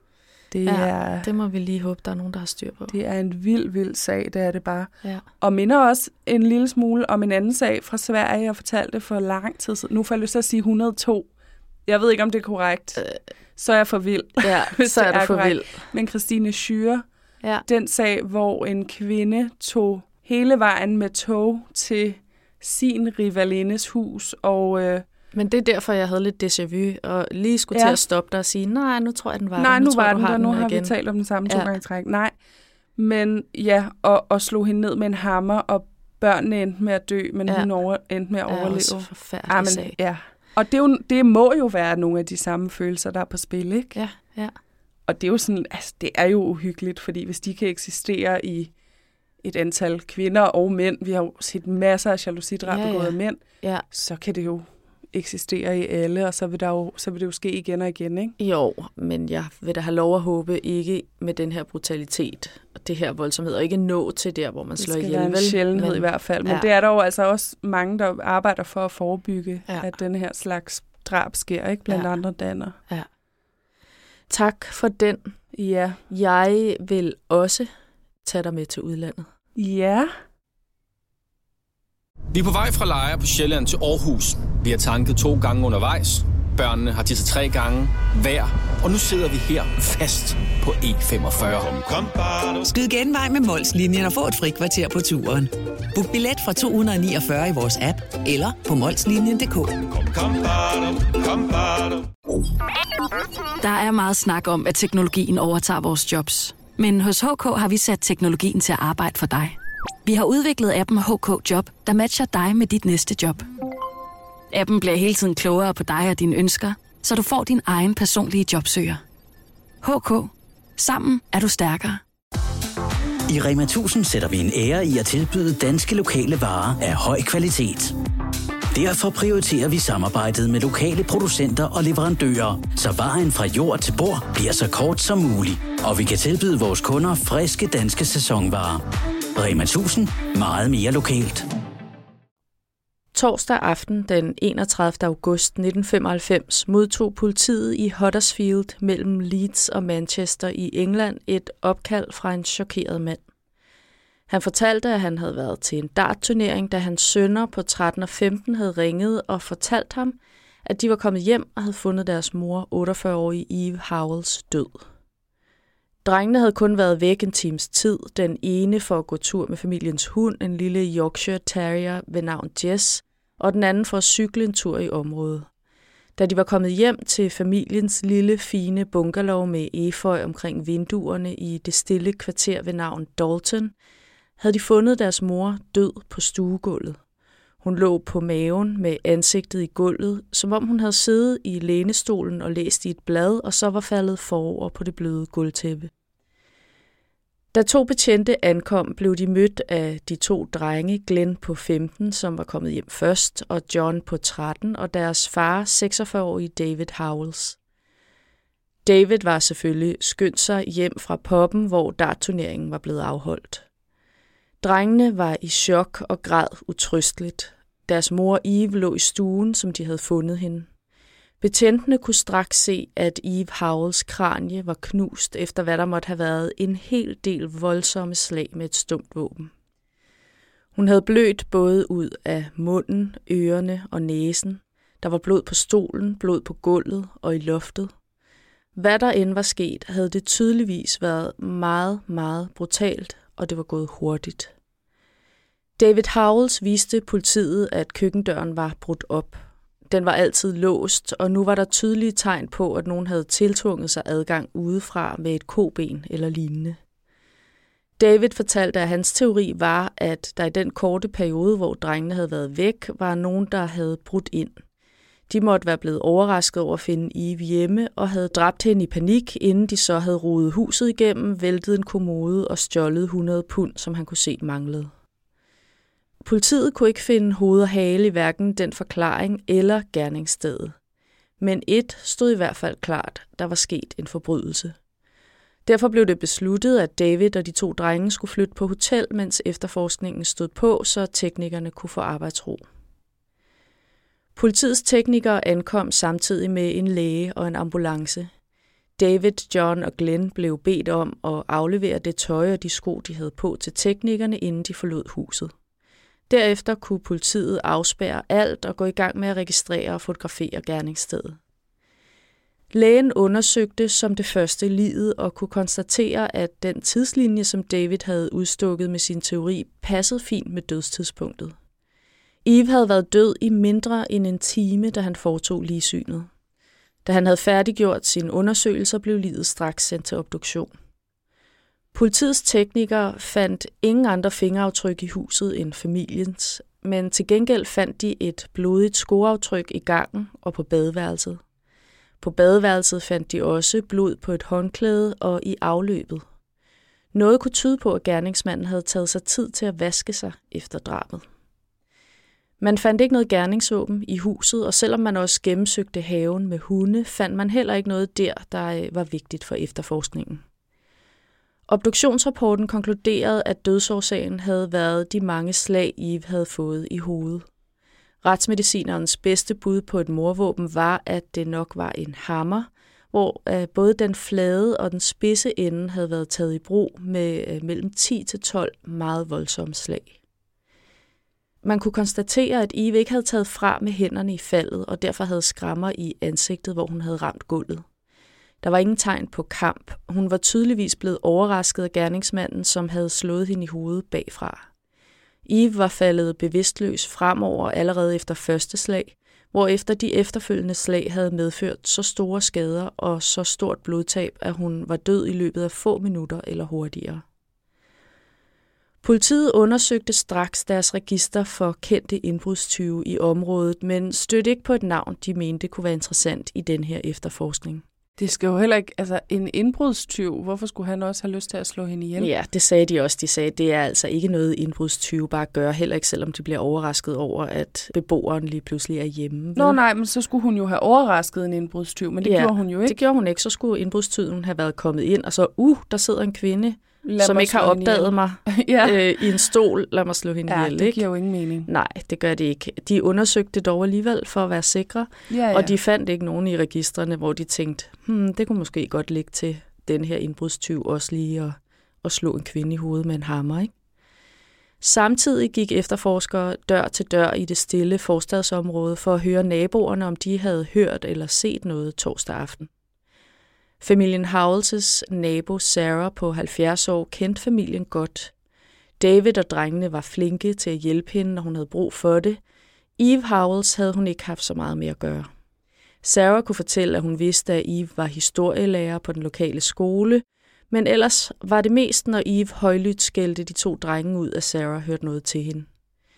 Det må vi lige håbe, der er nogen, der har styr på. Det er en vild sag, det er det bare. Ja. Og minder også en lille smule om en anden sag fra Sverige, jeg fortalte for lang tid siden. Nu får jeg lyst til at sige 102. Jeg ved ikke, om det er korrekt. Så er jeg for vild. Ja, så er du for vild. Men Christine Schürer, den sag, hvor en kvinde tog hele vejen med tog til sin rivalindes hus, og men det er derfor, jeg havde lidt déjà vu, og lige skulle til at stoppe dig og sige, nej, nu tror jeg, den var der. Nej, nu var den der, nu har vi talt om den samme 2 gange træk. Nej, men og slog hende ned med en hammer, og børnene endte med at dø, men hun endte med at overleve. Det er også forfærdelig sag. Ja, og det må jo være nogle af de samme følelser, der er på spil, ikke? Ja. Og det er jo sådan, altså det er jo uhyggeligt, fordi hvis de kan eksistere i et antal kvinder og mænd, vi har jo set masser af jalousidrab begået af mænd, så kan det jo eksistere i alle, og så vil det jo ske igen og igen, ikke? Jo, men jeg vil da have lov at håbe ikke med den her brutalitet og det her voldsomhed, og ikke nå til der, hvor man slår ihjel. Det skal være en sjældenhed i hvert fald, men det er der jo altså også mange, der arbejder for at forebygge, at den her slags drab sker, ikke? Blandt andre danner. Ja. Tak for den. Ja. Jeg vil også tage dig med til udlandet. Ja. Vi er på vej fra Lejre på Sjælland til Aarhus. Vi har tanket 2 gange undervejs. Børnene har tisset 3 gange hver. Og nu sidder vi her fast på E45. Skyd genvej med Mols-linjen og få et frikvarter på turen. Book billet fra 249 i vores app eller på molslinjen.dk. Der er meget snak om, at teknologien overtager vores jobs. Men hos HK har vi sat teknologien til at arbejde for dig. Vi har udviklet appen HK Job, der matcher dig med dit næste job. Appen bliver hele tiden klogere på dig og dine ønsker, så du får din egen personlige jobsøger. HK. Sammen er du stærkere. I Rema 1000 sætter vi en ære i at tilbyde danske lokale varer af høj kvalitet. Derfor prioriterer vi samarbejdet med lokale producenter og leverandører, så vejen fra jord til bord bliver så kort som muligt. Og vi kan tilbyde vores kunder friske danske sæsonvarer. Rema 1000. Meget mere lokalt. Torsdag aften den 31. august 1995 modtog politiet i Huddersfield mellem Leeds og Manchester i England et opkald fra en chokeret mand. Han fortalte, at han havde været til en dartturnering, da hans sønner på 13 og 15 havde ringet og fortalt ham, at de var kommet hjem og havde fundet deres mor, 48-årige Eve Howells, død. Drengene havde kun været væk en times tid, den ene for at gå tur med familiens hund, en lille Yorkshire Terrier ved navn Jess, og den anden for at cykle en tur i området. Da de var kommet hjem til familiens lille, fine bungalow med efeu omkring vinduerne i det stille kvarter ved navn Dalton, havde de fundet deres mor død på stuegulvet. Hun lå på maven med ansigtet i gulvet, som om hun havde siddet i lænestolen og læst i et blad, og så var faldet forover på det bløde gulvtæppe. Da 2 betjente ankom, blev de mødt af de 2 drenge, Glenn på 15, som var kommet hjem først, og John på 13, og deres far, 46-årige David Howells. David var selvfølgelig skyndt sig hjem fra puben, hvor dartturneringen var blevet afholdt. Drengene var i chok og græd utrøsteligt. Deres mor Eve lå i stuen, som de havde fundet hende. Betjentene kunne straks se, at Eve Howells kranie var knust, efter hvad der måtte have været en hel del voldsomme slag med et stumt våben. Hun havde blødt både ud af munden, ørerne og næsen. Der var blod på stolen, blod på gulvet og i loftet. Hvad der end var sket, havde det tydeligvis været meget, meget brutalt, og det var gået hurtigt. David Howells viste politiet, at køkkendøren var brudt op. Den var altid låst, og nu var der tydelige tegn på, at nogen havde tiltvunget sig adgang udefra med et koben eller lignende. David fortalte, at hans teori var, at der i den korte periode, hvor drengene havde været væk, var nogen, der havde brudt ind. De måtte være blevet overrasket over at finde Eve hjemme og havde dræbt hende i panik, inden de så havde rodet huset igennem, væltet en kommode og stjålet 100 pund, som han kunne se manglede. Politiet kunne ikke finde hoved og hale i hverken den forklaring eller gerningsstedet. Men et stod i hvert fald klart, der var sket en forbrydelse. Derfor blev det besluttet, at David og de 2 drenge skulle flytte på hotel, mens efterforskningen stod på, så teknikerne kunne få arbejdsro. Politiets teknikere ankom samtidig med en læge og en ambulance. David, John og Glenn blev bedt om at aflevere det tøj og de sko, de havde på til teknikerne, inden de forlod huset. Derefter kunne politiet afspærre alt og gå i gang med at registrere og fotografere gerningsstedet. Lægen undersøgte som det første liget og kunne konstatere, at den tidslinje, som David havde udstukket med sin teori, passede fint med dødstidspunktet. Eve havde været død i mindre end en time, da han foretog ligsynet. Da han havde færdiggjort sine undersøgelser, blev liget straks sendt til obduktion. Politiets teknikere fandt ingen andre fingeraftryk i huset end familiens, men til gengæld fandt de et blodigt skoaftryk i gangen og på badeværelset. På badeværelset fandt de også blod på et håndklæde og i afløbet. Noget kunne tyde på, at gerningsmanden havde taget sig tid til at vaske sig efter drabet. Man fandt ikke noget gerningsvåben i huset, og selvom man også gennemsøgte haven med hunde, fandt man heller ikke noget der var vigtigt for efterforskningen. Obduktionsrapporten konkluderede, at dødsårsagen havde været de mange slag, Eve havde fået i hovedet. Retsmedicinerens bedste bud på et mordvåben var, at det nok var en hammer, hvor både den flade og den spidse ende havde været taget i brug med mellem 10 til 12 meget voldsomme slag. Man kunne konstatere, at Eve ikke havde taget fra med hænderne i faldet, og derfor havde skrammer i ansigtet, hvor hun havde ramt gulvet. Der var ingen tegn på kamp. Hun var tydeligvis blevet overrasket af gerningsmanden, som havde slået hende i hovedet bagfra. Eve var faldet bevidstløs fremover allerede efter første slag, hvorefter de efterfølgende slag havde medført så store skader og så stort blodtab, at hun var død i løbet af få minutter eller hurtigere. Politiet undersøgte straks deres register for kendte indbrudstyve i området, men stødte ikke på et navn, de mente kunne være interessant i den her efterforskning. Det skal jo heller ikke, altså en indbrudstyv, hvorfor skulle han også have lyst til at slå hende ihjel? Ja, det sagde de også. De sagde, at det er altså ikke noget indbrudstyve bare gør, heller ikke selvom de bliver overrasket over, at beboeren lige pludselig er hjemme. Nå nej, men så skulle hun jo have overrasket en indbrudstyv, men det gjorde hun jo ikke. Det gjorde hun ikke. Så skulle indbrudstyven have været kommet ind, og så, der sidder en kvinde, som ikke har opdaget mig i en stol. Lad mig slå hende ihjel. Ja, det giver jo ingen mening. Nej, det gør det ikke. De undersøgte det dog alligevel for at være sikre, og de fandt ikke nogen i registrene, hvor de tænkte, det kunne måske godt ligge til den her indbrudstyv også lige at slå en kvinde i hovedet med en hammer, ikke? Samtidig gik efterforskere dør til dør i det stille forstadsområde for at høre naboerne, om de havde hørt eller set noget torsdag aften. Familien Howells' nabo Sarah på 70 år kendte familien godt. David og drengene var flinke til at hjælpe hende, når hun havde brug for det. Eve Howells havde hun ikke haft så meget med at gøre. Sarah kunne fortælle, at hun vidste, at Eve var historielærer på den lokale skole, men ellers var det mest, når Eve højlydt skældte de 2 drenge ud, at Sarah hørte noget til hende.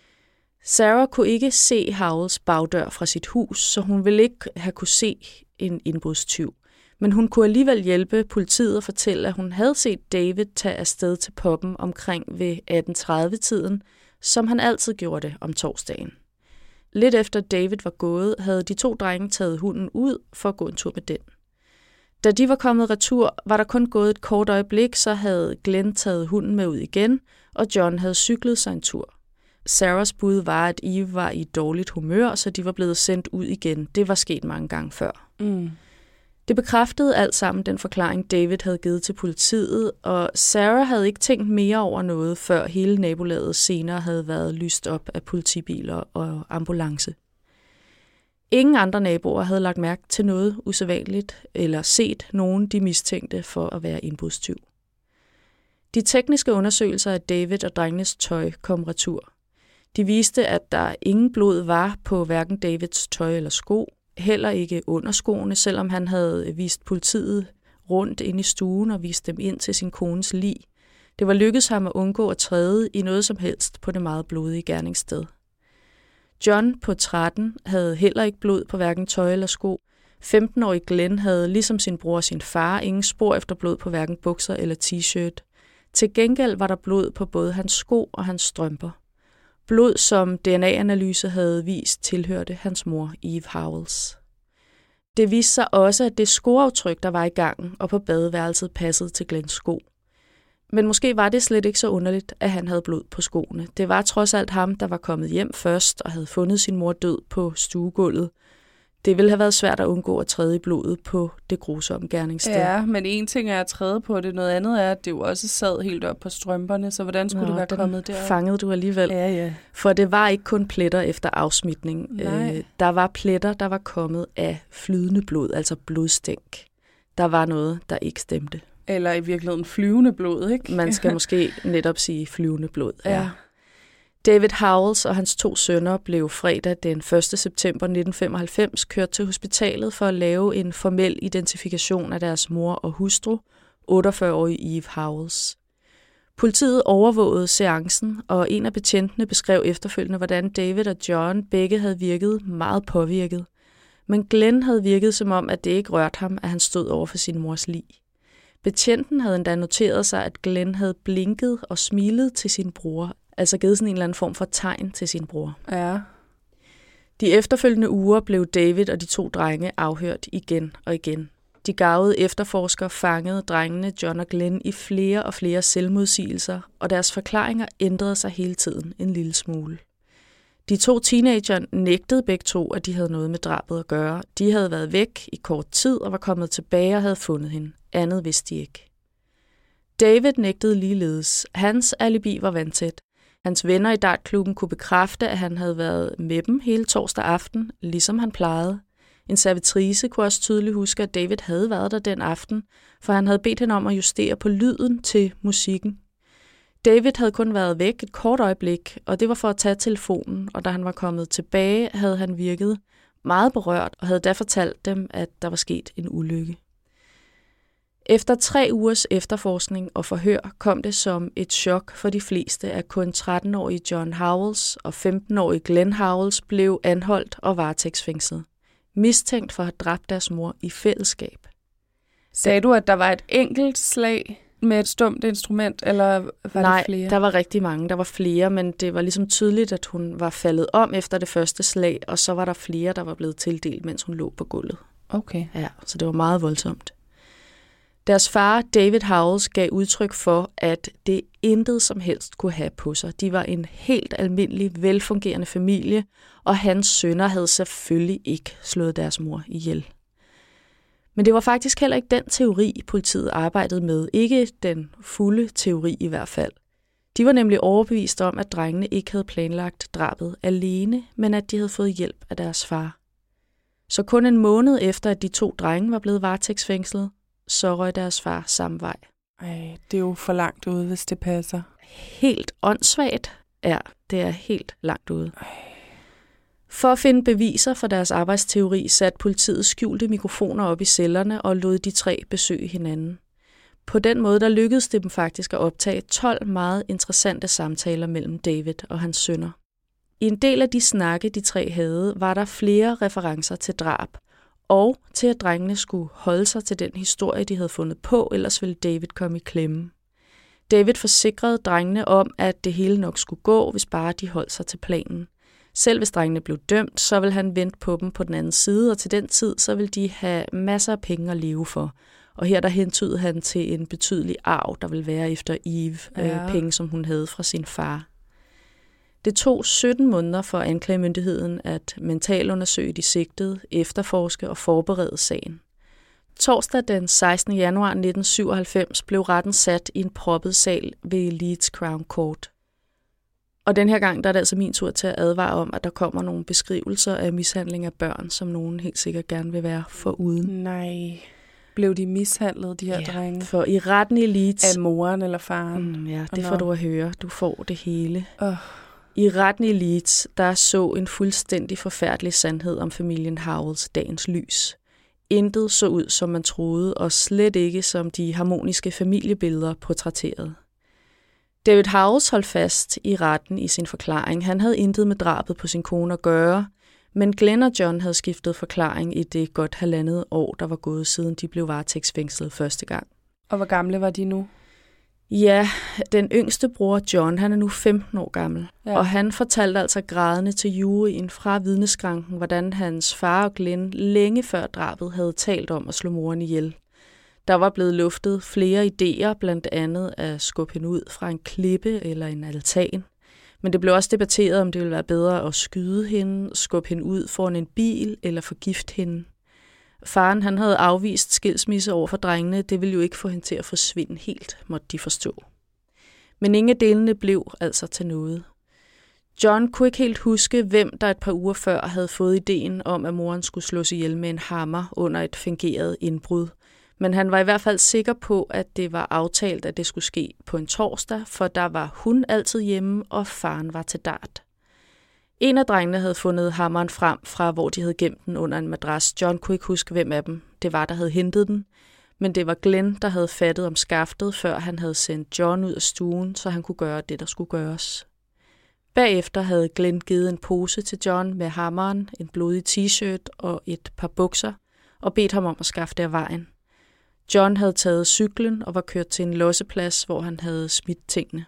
Sarah kunne ikke se Howells bagdør fra sit hus, så hun ville ikke have kunne se en indbrudstyv. Men hun kunne alligevel hjælpe politiet og fortælle, at hun havde set David tage afsted til puben omkring ved 18:30-tiden, som han altid gjorde det om torsdagen. Lidt efter David var gået, havde de 2 drenge taget hunden ud for at gå en tur med den. Da de var kommet retur, var der kun gået et kort øjeblik, så havde Glenn taget hunden med ud igen, og John havde cyklet sig en tur. Sarahs bud var, at Eve var i dårligt humør, så de var blevet sendt ud igen. Det var sket mange gange før. Det bekræftede alt sammen den forklaring, David havde givet til politiet, og Sarah havde ikke tænkt mere over noget, før hele nabolaget senere havde været lyst op af politibiler og ambulance. Ingen andre naboer havde lagt mærke til noget usædvanligt eller set nogen, de mistænkte for at være indbrudstyv. De tekniske undersøgelser af David og drengenes tøj kom retur. De viste, at der ingen blod var på hverken Davids tøj eller sko, heller ikke under skoene, selvom han havde vist politiet rundt ind i stuen og vist dem ind til sin kones lig. Det var lykkedes ham at undgå at træde i noget som helst på det meget blodige gerningssted. John på 13 havde heller ikke blod på hverken tøj eller sko. 15-årig Glenn havde ligesom sin bror og sin far ingen spor efter blod på hverken bukser eller t-shirt. Til gengæld var der blod på både hans sko og hans strømper. Blod, som DNA-analyse havde vist, tilhørte hans mor, Eve Howells. Det viste sig også, at det skoaftryk, der var i gangen og på badeværelset, passede til Glenns sko. Men måske var det slet ikke så underligt, at han havde blod på skoene. Det var trods alt ham, der var kommet hjem først og havde fundet sin mor død på stuegulvet. Det ville have været svært at undgå at træde i blodet på det grusomme gerningssted. Ja, men en ting er at træde på det, noget andet er, at det jo også sad helt op på strømperne, så hvordan skulle det være kommet der? Fangede du alligevel. Ja. For det var ikke kun pletter efter afsmitning. Der var pletter, der var kommet af flydende blod, altså blodstænk. Der var noget, der ikke stemte. Eller i virkeligheden flyvende blod, ikke? Man skal måske netop sige flyvende blod, ja. David Howells og hans 2 sønner blev fredag den 1. september 1995 kørt til hospitalet for at lave en formel identifikation af deres mor og hustru, 48-årige Eve Howells. Politiet overvågede seancen, og en af betjentene beskrev efterfølgende, hvordan David og John begge havde virket meget påvirket. Men Glenn havde virket som om, at det ikke rørte ham, at han stod over for sin mors lig. Betjenten havde endda noteret sig, at Glenn havde blinket og smilet til sin bror, altså givet sådan en eller anden form for tegn til sin bror. Ja. De efterfølgende uger blev David og de 2 drenge afhørt igen og igen. De garvede efterforskere fangede drengene John og Glenn i flere og flere selvmodsigelser, og deres forklaringer ændrede sig hele tiden en lille smule. De 2 teenager nægtede begge 2, at de havde noget med drabet at gøre. De havde været væk i kort tid og var kommet tilbage og havde fundet hende. Andet vidste de ikke. David nægtede ligeledes. Hans alibi var vandtæt. Hans venner i dartklubben kunne bekræfte, at han havde været med dem hele torsdag aften, ligesom han plejede. En servitrice kunne også tydeligt huske, at David havde været der den aften, for han havde bedt hende om at justere på lyden til musikken. David havde kun været væk et kort øjeblik, og det var for at tage telefonen, og da han var kommet tilbage, havde han virket meget berørt og havde da fortalt dem, at der var sket en ulykke. Efter 3 ugers efterforskning og forhør kom det som et chok for de fleste, at kun 13-årige John Howells og 15-årige Glenn Howells blev anholdt og varetægtsfængslet, mistænkt for at have dræbt deres mor i fællesskab. Sagde du, at der var et enkelt slag med et stumt instrument, eller var det flere? Nej, der var rigtig mange. Der var flere, men det var ligesom tydeligt, at hun var faldet om efter det første slag, og så var der flere, der var blevet tildelt, mens hun lå på gulvet. Okay. Ja, så det var meget voldsomt. Deres far, David Howells, gav udtryk for, at det intet som helst kunne have på sig. De var en helt almindelig, velfungerende familie, og hans sønner havde selvfølgelig ikke slået deres mor ihjel. Men det var faktisk heller ikke den teori, politiet arbejdede med. Ikke den fulde teori i hvert fald. De var nemlig overbevist om, at drengene ikke havde planlagt drabet alene, men at de havde fået hjælp af deres far. Så kun en måned efter, at de 2 drenge var blevet varetægtsfængslet, så røg deres far samme vej. Ej, det er jo for langt ude, hvis det passer. Helt åndssvagt. Ja, det er helt langt ude. For at finde beviser for deres arbejdsteori, satte politiet skjulte mikrofoner op i cellerne og lod de 3 besøge hinanden. På den måde der lykkedes det dem faktisk at optage 12 meget interessante samtaler mellem David og hans sønner. I en del af de snakke, de 3 havde, var der flere referencer til drab, og til at drengene skulle holde sig til den historie, de havde fundet på, ellers ville David komme i klemme. David forsikrede drengene om, at det hele nok skulle gå, hvis bare de holdt sig til planen. Selv hvis drengene blev dømt, så ville han vente på dem på den anden side, og til den tid, så ville de have masser af penge at leve for. Og her der hentydede han til en betydelig arv, der ville være efter Eve, penge som hun havde fra sin far. Det tog 17 måneder for anklagemyndigheden at mentalundersøge de sigtede, efterforske og forberede sagen. Torsdag den 16. januar 1997 blev retten sat i en proppet sal ved Leeds Crown Court. Og den her gang der er det altså min tur til at advare om, at der kommer nogle beskrivelser af mishandling af børn, som nogen helt sikkert gerne vil være foruden. Nej. Blev de mishandlet, de her drenge? For i retten i Leeds... Af moren eller faren? Ja, det får du at høre. Du får det hele. I retten i Leeds, der så en fuldstændig forfærdelig sandhed om familien Howells dagens lys. Intet så ud, som man troede, og slet ikke som de harmoniske familiebilleder portrætterede. David Howells holdt fast i retten i sin forklaring. Han havde intet med drabet på sin kone at gøre, men Glenn og John havde skiftet forklaring i det godt 1,5 år, der var gået siden de blev varetægtsfængslet første gang. Og hvor gamle var de nu? Ja, den yngste bror John, han er nu 15 år gammel, og han fortalte altså grædende til juryen fra vidneskranken, hvordan hans far og Glenn længe før drabet havde talt om at slå moren ihjel. Der var blevet luftet flere idéer, blandt andet at skubbe hende ud fra en klippe eller en altan. Men det blev også debatteret, om det ville være bedre at skyde hende, skubbe hende ud foran en bil eller forgifte hende. Faren han havde afvist skilsmisse over for drengene. Det ville jo ikke få hende til at forsvinde helt, måtte de forstå. Men ingen af delene blev altså til noget. John kunne ikke helt huske, hvem der et par uger før havde fået ideen om, at moren skulle slås ihjel med en hammer under et fingeret indbrud. Men han var i hvert fald sikker på, at det var aftalt, at det skulle ske på en torsdag, for der var hun altid hjemme, og faren var til dart. En af drengene havde fundet hammeren frem fra, hvor de havde gemt den under en madras. John kunne ikke huske, hvem af dem det var, der havde hentet den. Men det var Glenn, der havde fattet om skaftet, før han havde sendt John ud af stuen, så han kunne gøre det, der skulle gøres. Bagefter havde Glenn givet en pose til John med hammeren, en blodig t-shirt og et par bukser, og bedt ham om at skaffe det af vejen. John havde taget cyklen og var kørt til en losseplads, hvor han havde smidt tingene.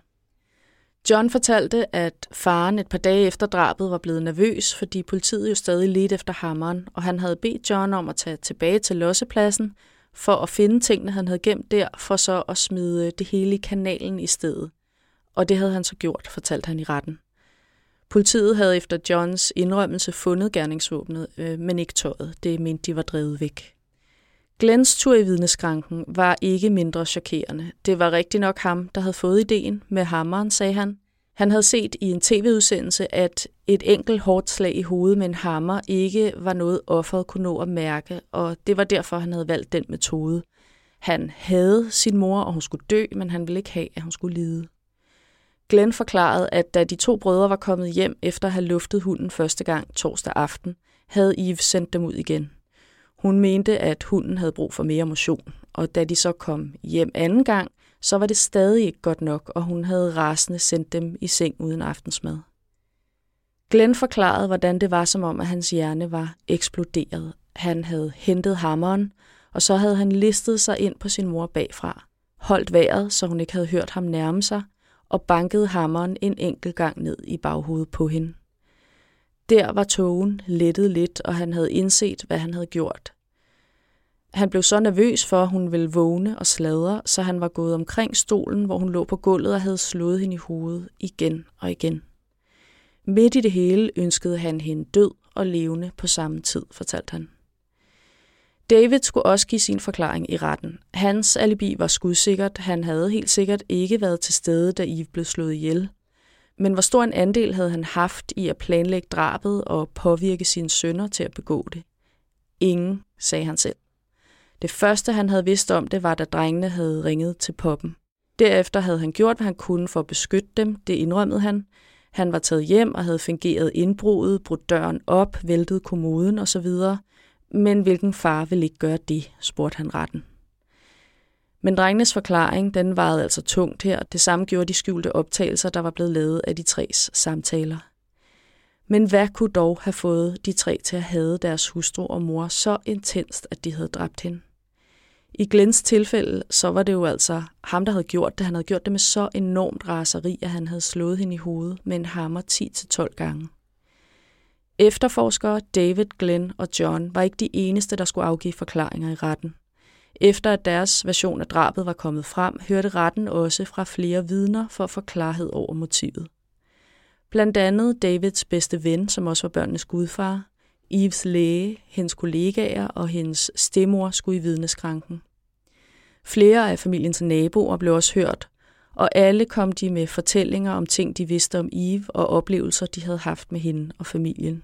John fortalte, at faren et par dage efter drabet var blevet nervøs, fordi politiet jo stadig ledte efter hammeren, og han havde bedt John om at tage tilbage til lossepladsen for at finde tingene, han havde gemt der, for så at smide det hele i kanalen i stedet. Og det havde han så gjort, fortalte han i retten. Politiet havde efter Johns indrømmelse fundet gerningsvåbnet, men ikke tøjet. Det mente de var drevet væk. Glenns tur i vidneskranken var ikke mindre chokerende. Det var rigtig nok ham, der havde fået ideen med hammeren, sagde han. Han havde set i en tv-udsendelse, at et enkelt hårdt slag i hovedet med en hammer ikke var noget offeret kunne nå at mærke, og det var derfor, han havde valgt den metode. Han havde sin mor, og hun skulle dø, men han ville ikke have, at hun skulle lide. Glenn forklarede, at da de 2 brødre var kommet hjem efter at have luftet hunden første gang torsdag aften, havde Eve sendt dem ud igen. Hun mente, at hunden havde brug for mere motion, og da de så kom hjem anden gang, så var det stadig ikke godt nok, og hun havde rasende sendt dem i seng uden aftensmad. Glenn forklarede, hvordan det var som om, at hans hjerne var eksploderet. Han havde hentet hammeren, og så havde han listet sig ind på sin mor bagfra, holdt vejret, så hun ikke havde hørt ham nærme sig, og bankede hammeren en enkelt gang ned i baghovedet på hende. Der var tågen lettet lidt, og han havde indset, hvad han havde gjort. Han blev så nervøs for, at hun ville vågne og sladre, så han var gået omkring stolen, hvor hun lå på gulvet og havde slået hende i hovedet igen og igen. Midt i det hele ønskede han hende død og levende på samme tid, fortalte han. David skulle også give sin forklaring i retten. Hans alibi var skudsikkert. Han havde helt sikkert ikke været til stede, da Eve blev slået ihjel. Men hvor stor en andel havde han haft i at planlægge drabet og påvirke sine sønner til at begå det? Ingen, sagde han selv. Det første, han havde vidst om det, var, da drengene havde ringet til puben. Derefter havde han gjort, hvad han kunne for at beskytte dem. Det indrømmede han. Han var taget hjem og havde fingeret indbruddet, brudt døren op, væltet kommoden osv., men hvilken far ville ikke gøre det, spurgte han retten. Men drengenes forklaring, den vejede altså tungt her. Det samme gjorde de skjulte optagelser, der var blevet lavet af de tres samtaler. Men hvad kunne dog have fået de tre til at hade deres hustru og mor så intenst, at de havde dræbt hende? I Glens tilfælde, så var det jo altså ham, der havde gjort det. Han havde gjort det med så enormt raseri, at han havde slået hende i hovedet med en hammer 10-12 gange. Efterforskere David, Glenn og John var ikke de eneste, der skulle afgive forklaringer i retten. Efter at deres version af drabet var kommet frem, hørte retten også fra flere vidner for at få klarhed over motivet. Blandt andet Davids bedste ven, som også var børnenes gudfar, Eves læge, hendes kollegaer og hendes stedmor skulle i vidneskranken. Flere af familiens naboer blev også hørt, og alle kom de med fortællinger om ting, de vidste om Eve og oplevelser, de havde haft med hende og familien.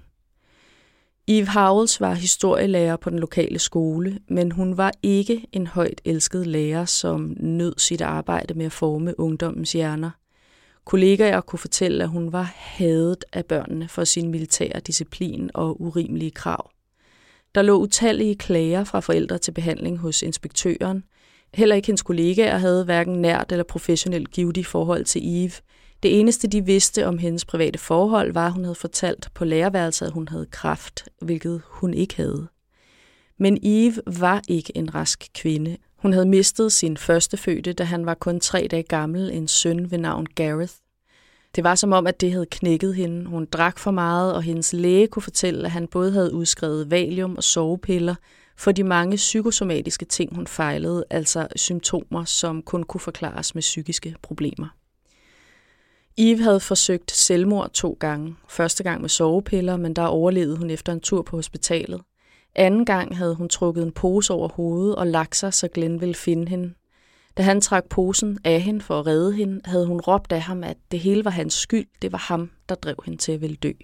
Eve Howells var historielærer på den lokale skole, men hun var ikke en højt elsket lærer, som nød sit arbejde med at forme ungdommens hjerner. Kollegaer kunne fortælle, at hun var hadet af børnene for sin militære disciplin og urimelige krav. Der lå utallige klager fra forældre til behandling hos inspektøren. Heller ikke hendes kollegaer havde hverken nært eller professionelt givtigt forhold til Eve. Det eneste, de vidste om hendes private forhold, var, at hun havde fortalt på lærerværelset, at hun havde kræft, hvilket hun ikke havde. Men Eve var ikke en rask kvinde. Hun havde mistet sin førstefødte, da han var kun 3 dage gammel, en søn ved navn Gareth. Det var som om, at det havde knækket hende. Hun drak for meget, og hendes læge kunne fortælle, at han både havde udskrevet valium og sovepiller for de mange psykosomatiske ting, hun fejlede, altså symptomer, som kun kunne forklares med psykiske problemer. Eve havde forsøgt selvmord 2 gange. Første gang med sovepiller, men der overlevede hun efter en tur på hospitalet. Anden gang havde hun trukket en pose over hovedet og lagt sig, så Glenn ville finde hende. Da han trak posen af hende for at redde hende, havde hun råbt af ham, at det hele var hans skyld. Det var ham, der drev hende til at ville dø.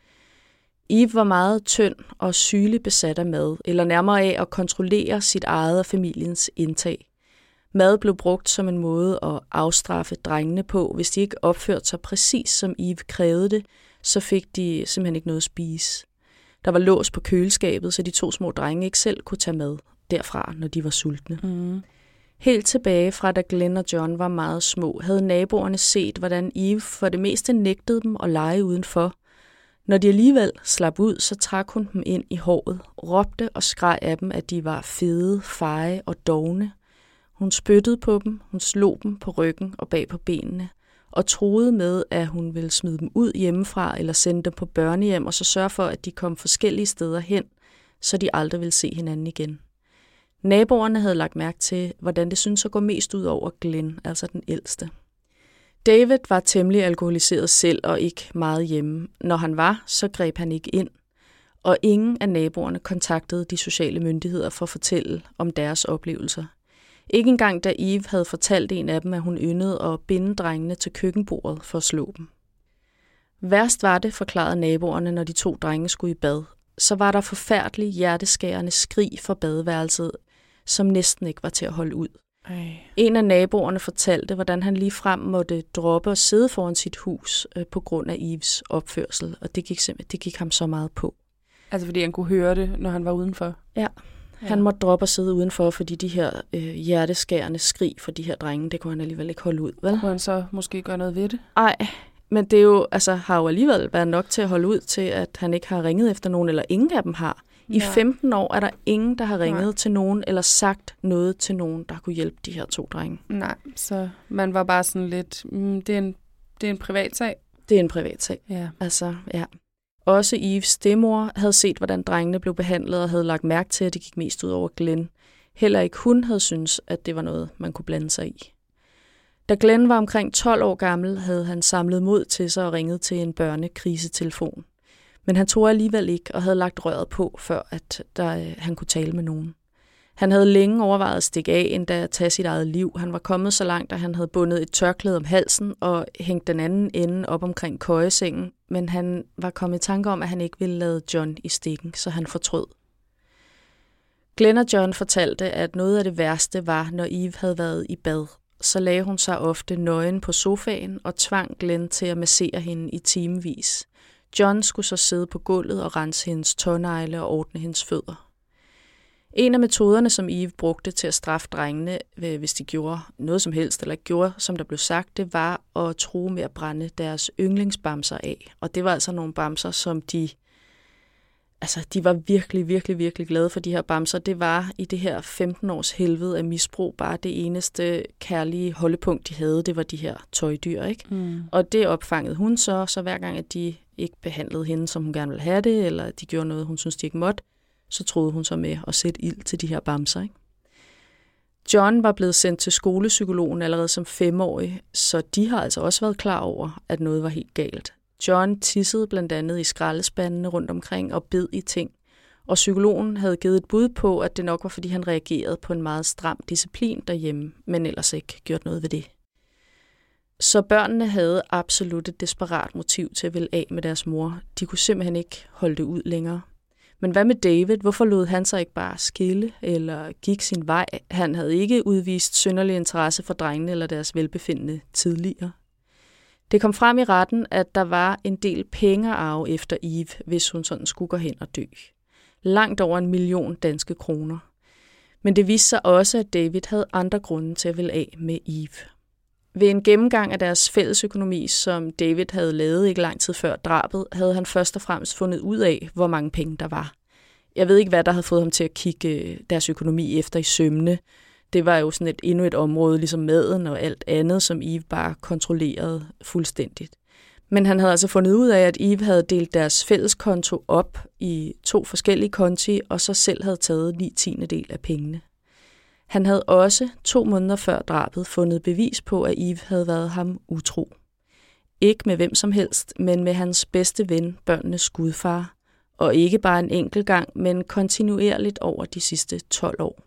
Eve var meget tynd og sygeligt besat af mad, eller nærmere af at kontrollere sit eget og familiens indtag. Mad blev brugt som en måde at afstraffe drengene på. Hvis de ikke opførte sig præcis som Eve krævede det, så fik de simpelthen ikke noget at spise. Der var lås på køleskabet, så de 2 små drenge ikke selv kunne tage mad derfra, når de var sultne. Helt tilbage fra da Glenn og John var meget små, havde naboerne set, hvordan Eve for det meste nægtede dem at lege udenfor. Når de alligevel slap ud, så trak hun dem ind i håret, råbte og skreg af dem, at de var fede, feje og dovne. Hun spyttede på dem, hun slog dem på ryggen og bag på benene, og truede med, at hun ville smide dem ud hjemmefra eller sende dem på børnehjem, og så sørge for, at de kom forskellige steder hen, så de aldrig ville se hinanden igen. Naboerne havde lagt mærke til, hvordan det syntes at gå mest ud over Glenn, altså den ældste. David var temmelig alkoholiseret selv og ikke meget hjemme. Når han var, så greb han ikke ind, og ingen af naboerne kontaktede de sociale myndigheder for at fortælle om deres oplevelser. Ikke engang da Eve havde fortalt en af dem, at hun yndede at binde drengene til køkkenbordet for at slå dem. Værst var det, forklarede naboerne, når de 2 drenge skulle i bad. Så var der forfærdelige hjerteskærende skrig fra badeværelset, som næsten ikke var til at holde ud. En af naboerne fortalte, hvordan han ligefrem måtte droppe og sidde foran sit hus på grund af Eves opførsel, og det gik ham så meget på. Altså fordi han kunne høre det, når han var udenfor? Ja. Han måtte droppe og sidde udenfor, fordi de her hjerteskærende skrig for de her drenge, det kunne han alligevel ikke holde ud, vel? Kunne han så måske gøre noget ved det? Nej, men det er jo, har jo alligevel været nok til at holde ud til, at han ikke har ringet efter nogen, eller ingen af dem har. I 15 år er der ingen, der har ringet til nogen, eller sagt noget til nogen, der kunne hjælpe de her 2 drenge. Nej, så man var bare sådan lidt, det er en privatsag. Det er en privatsag. Ja. Altså, ja. Også Eves stemmor havde set, hvordan drengene blev behandlet, og havde lagt mærke til, at det gik mest ud over Glenn. Heller ikke hun havde syntes, at det var noget, man kunne blande sig i. Da Glenn var omkring 12 år gammel, havde han samlet mod til sig og ringet til en børnekrisetelefon. Men han tog alligevel ikke og havde lagt røret på, før at han kunne tale med nogen. Han havde længe overvejet at stikke af, endda at tage sit eget liv. Han var kommet så langt, at han havde bundet et tørklæde om halsen og hængt den anden ende op omkring køjesengen, men han var kommet i tanke om, at han ikke ville lade John i stikken, så han fortrød. Glenn og John fortalte, at noget af det værste var, når Eve havde været i bad. Så lagde hun sig ofte nøgen på sofaen og tvang Glenn til at massere hende i timevis. John skulle så sidde på gulvet og rense hendes tånegle og ordne hendes fødder. En af metoderne, som Eve brugte til at straffe drengene, hvis de gjorde noget som helst, eller ikke gjorde, som der blev sagt, det var at true med at brænde deres yndlingsbamser af. Og det var altså nogle bamser, som de var virkelig, virkelig, virkelig glade for, de her bamser. Det var i det her 15 års helvede af misbrug bare det eneste kærlige holdepunkt, de havde, det var de her tøjdyr, ikke? Og det opfangede hun så hver gang, at de ikke behandlede hende, som hun gerne ville have det, eller de gjorde noget, hun synes, de ikke måtte, så troede hun så med at sætte ild til de her bamser, ikke? John var blevet sendt til skolepsykologen allerede som 5-årig, så de har altså også været klar over, at noget var helt galt. John tissede blandt andet i skraldespandene rundt omkring og bed i ting, og psykologen havde givet et bud på, at det nok var, fordi han reagerede på en meget stram disciplin derhjemme, men ellers ikke gjort noget ved det. Så børnene havde absolut et desperat motiv til at ville af med deres mor. De kunne simpelthen ikke holde det ud længere. Men hvad med David? Hvorfor lod han sig ikke bare skille eller gik sin vej? Han havde ikke udvist synderlig interesse for drengene eller deres velbefindende tidligere. Det kom frem i retten, at der var en del penge at arve efter Eve, hvis hun sådan skulle gå hen og dø. Langt over 1 million danske kroner. Men det viste sig også, at David havde andre grunde til at ville af med Eve. Ved en gennemgang af deres fællesøkonomi, som David havde lavet ikke lang tid før drabet, havde han først og fremmest fundet ud af, hvor mange penge der var. Jeg ved ikke, hvad der havde fået ham til at kigge deres økonomi efter i sømmene. Det var jo sådan endnu et område, ligesom maden og alt andet, som Eve bare kontrollerede fuldstændigt. Men han havde altså fundet ud af, at Eve havde delt deres fælleskonto op i 2 forskellige konti, og så selv havde taget 9/10 af pengene. Han havde også 2 måneder før drabet fundet bevis på, at Eve havde været ham utro. Ikke med hvem som helst, men med hans bedste ven, børnenes gudfar. Og ikke bare en enkelt gang, men kontinuerligt over de sidste 12 år.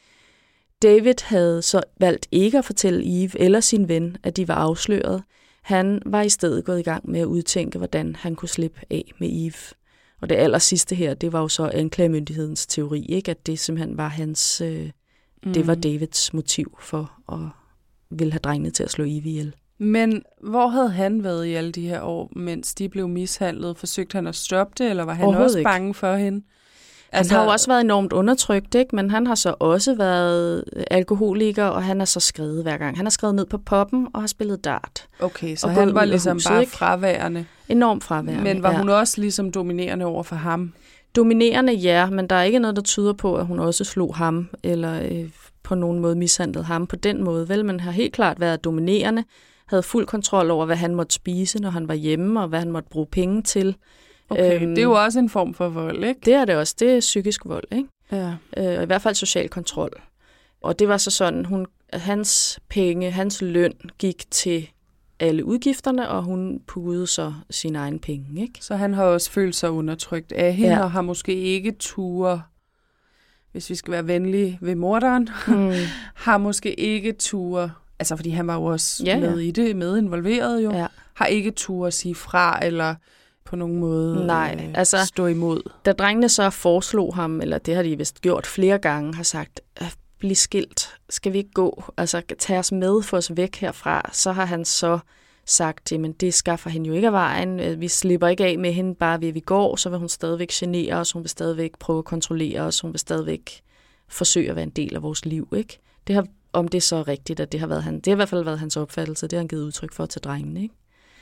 David havde så valgt ikke at fortælle Eve eller sin ven, at de var afsløret. Han var i stedet gået i gang med at udtænke, hvordan han kunne slippe af med Eve. Og det aller sidste her, det var jo så anklagemyndighedens teori, ikke? At det simpelthen var hans... Det var Davids motiv for at ville have drengene til at slå Eve ihjel. Men hvor havde han været i alle de her år, mens de blev mishandlet? Forsøgte han at stoppe det, eller var han også bange for hende? Altså, han har jo også været enormt undertrykt, ikke? Men han har så også været alkoholiker, og han har så skrevet hver gang. Han har skrevet ned på poppen og har spillet dart. Okay, så han var ligesom huset, bare fraværende. Enormt fraværende, men var hun også ligesom dominerende over for ham? Dominerende, ja, men der er ikke noget, der tyder på, at hun også slog ham, eller på nogen måde mishandlede ham på den måde. Vel, men har helt klart været dominerende, havde fuld kontrol over, hvad han måtte spise, når han var hjemme, og hvad han måtte bruge penge til. Okay, det er jo også en form for vold, ikke? Det er det også. Det er psykisk vold, ikke? Ja. Og i hvert fald social kontrol. Og det var så sådan, hans penge, hans løn gik til alle udgifterne, og hun puggede så sine egne penge, ikke? Så han har også følt sig undertrykt af hende, og har måske ikke ture, hvis vi skal være venlige ved morderen, har måske ikke ture, altså fordi han var jo også med i det, med involveret jo, har ikke ture at sige fra, eller på nogen måde stå imod. Da drengene så foreslog ham, eller det har de vist gjort flere gange, har sagt, bliv skilt, skal vi ikke gå, altså tage os med, få os væk herfra, så har han så sagt, jamen det skaffer hende jo ikke af vejen, vi slipper ikke af med hende, bare ved vi går, så vil hun stadigvæk genere os, hun vil stadigvæk prøve at kontrollere os, hun vil stadigvæk forsøge at være en del af vores liv, ikke? Om det er så rigtigt, at det har været det har i hvert fald været hans opfattelse, det har han givet udtryk for til drengene, ikke?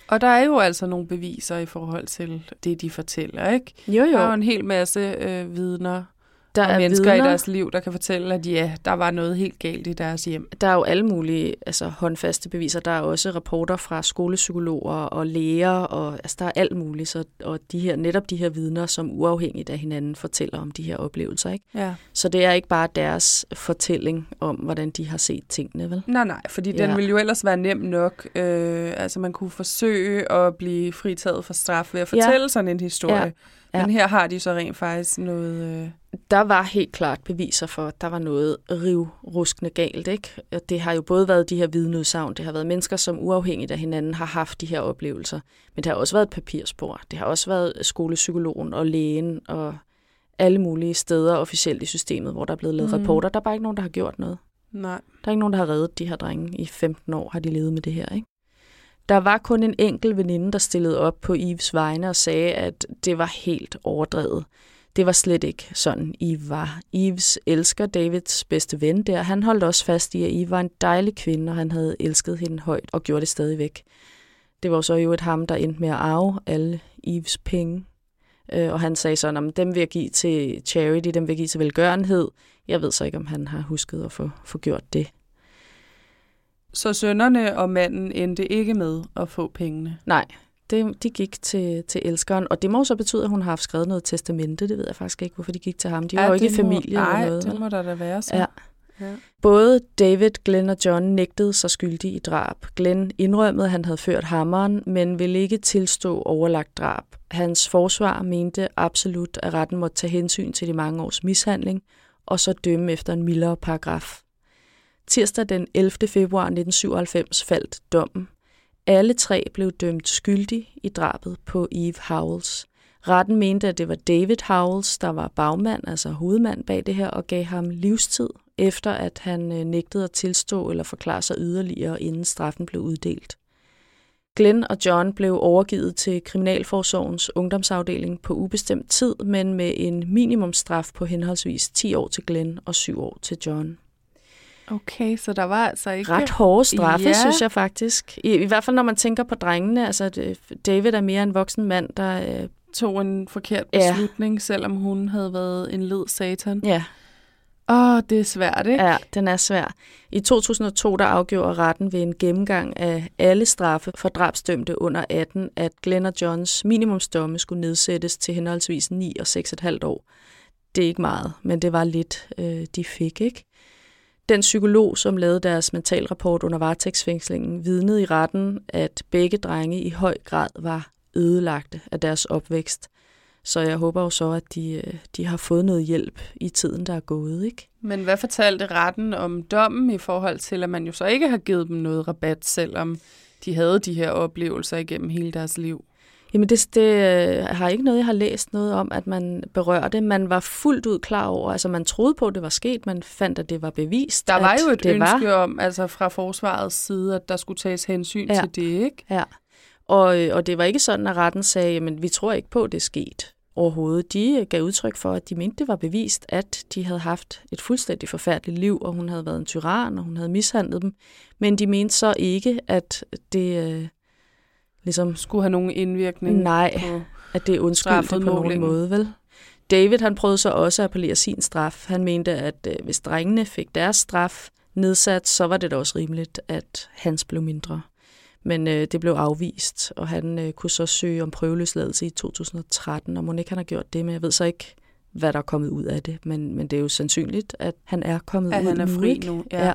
Og der er jo altså nogle beviser i forhold til det, de fortæller, ikke? Jo. Der er jo en hel masse vidner der og mennesker vidner i deres liv, der kan fortælle, at ja, der var noget helt galt i deres hjem. Der er jo alle mulige håndfaste beviser. Der er også rapporter fra skolepsykologer og læger, og der er alt muligt. Og netop de her vidner, som uafhængigt af hinanden fortæller om de her oplevelser. Ikke? Ja. Så det er ikke bare deres fortælling om, hvordan de har set tingene, vel? Nej, fordi den ville jo ellers være nem nok. Man kunne forsøge at blive fritaget for straf ved at fortælle sådan en historie. Ja. Men her har de så rent faktisk noget... Der var helt klart beviser for, at der var noget rivruskende galt, ikke? Det har jo både været de her vidneudsagn, det har været mennesker, som uafhængigt af hinanden har haft de her oplevelser. Men det har også været et papirspor. Det har også været skolepsykologen og lægen og alle mulige steder officielt i systemet, hvor der er blevet lavet rapporter. Der er bare ikke nogen, der har gjort noget. Nej. Der er ikke nogen, der har reddet de her drenge. I 15 år har de levet med det her, ikke? Der var kun en enkelt veninde, der stillede op på Eves vegne og sagde, at det var helt overdrevet. Det var slet ikke sådan, Eve var. Eves elsker Davids bedste ven der. Han holdt også fast i, at Eve var en dejlig kvinde, og han havde elsket hende højt og gjorde det stadigvæk. Det var så jo et ham, der endte med at arve alle Eves penge. Og han sagde sådan, at dem vil jeg give til charity, dem vil jeg give til velgørenhed. Jeg ved så ikke, om han har husket at få gjort det. Så sønnerne og manden endte ikke med at få pengene? Nej, de gik til elskeren, og det må så betyde, at hun har haft skrevet noget testamente. Det ved jeg faktisk ikke, hvorfor de gik til ham. De var jo ikke i familie eller noget. Nej, det må der da være så. Ja. Både David, Glenn og John nægtede sig skyldige i drab. Glenn indrømmede, at han havde ført hammeren, men ville ikke tilstå overlagt drab. Hans forsvar mente absolut, at retten måtte tage hensyn til de mange års mishandling, og så dømme efter en mildere paragraf. Tirsdag den 11. februar 1997 faldt dommen. Alle tre blev dømt skyldige i drabet på Eve Howells. Retten mente, at det var David Howells, der var bagmand, altså hovedmand bag det her, og gav ham livstid, efter at han nægtede at tilstå eller forklare sig yderligere, inden straffen blev uddelt. Glenn og John blev overgivet til Kriminalforsorgens ungdomsafdeling på ubestemt tid, men med en minimumsstraf på henholdsvis 10 år til Glenn og 7 år til John. Okay, så der var altså ikke... Ret hårde straffe, synes jeg faktisk. I hvert fald, når man tænker på drengene. Altså, David er mere en voksen mand, der... tog en forkert beslutning, selvom hun havde været en led satan. Ja. Det er svært, ikke? Ja, den er svær. I 2002, der afgjorde retten ved en gennemgang af alle straffe for drabsdømte under 18, at Glenn og Johns minimumsdomme skulle nedsættes til henholdsvis 9 og 6,5 år. Det er ikke meget, men det var lidt, de fik, ikke? Den psykolog, som lavede deres mentalrapport under varetægtsfængslingen, vidnede i retten, at begge drenge i høj grad var ødelagte af deres opvækst. Så jeg håber jo så, at de har fået noget hjælp i tiden, der er gået, ikke? Men hvad fortalte retten om dommen i forhold til, at man jo så ikke har givet dem noget rabat, selvom de havde de her oplevelser igennem hele deres liv? Jamen det har ikke noget, jeg har læst noget om, at man berørte. Man var fuldt ud klar over, altså man troede på, at det var sket, man fandt, at det var bevist. Der var jo et ønske om, altså fra forsvarets side, at der skulle tages hensyn til det, ikke? Ja, og det var ikke sådan, at retten sagde, men vi tror ikke på, at det er sket overhovedet. De gav udtryk for, at de mente, det var bevist, at de havde haft et fuldstændig forfærdeligt liv, og hun havde været en tyran, og hun havde mishandlet dem. Men de mente så ikke, at det... ligesom skulle have nogen indvirkning. Nej, at det er undskyldte på nogen måde, vel? David, han prøvede så også at appellere sin straf. Han mente, at hvis drengene fik deres straf nedsat, så var det da også rimeligt, at hans blev mindre. Men det blev afvist, og han kunne så søge om prøveløsladelse i 2013, og mon ikke han har gjort det, men jeg ved så ikke, hvad der er kommet ud af det. Men det er jo sandsynligt, at han er kommet ud nu. Han er fri nu, ja.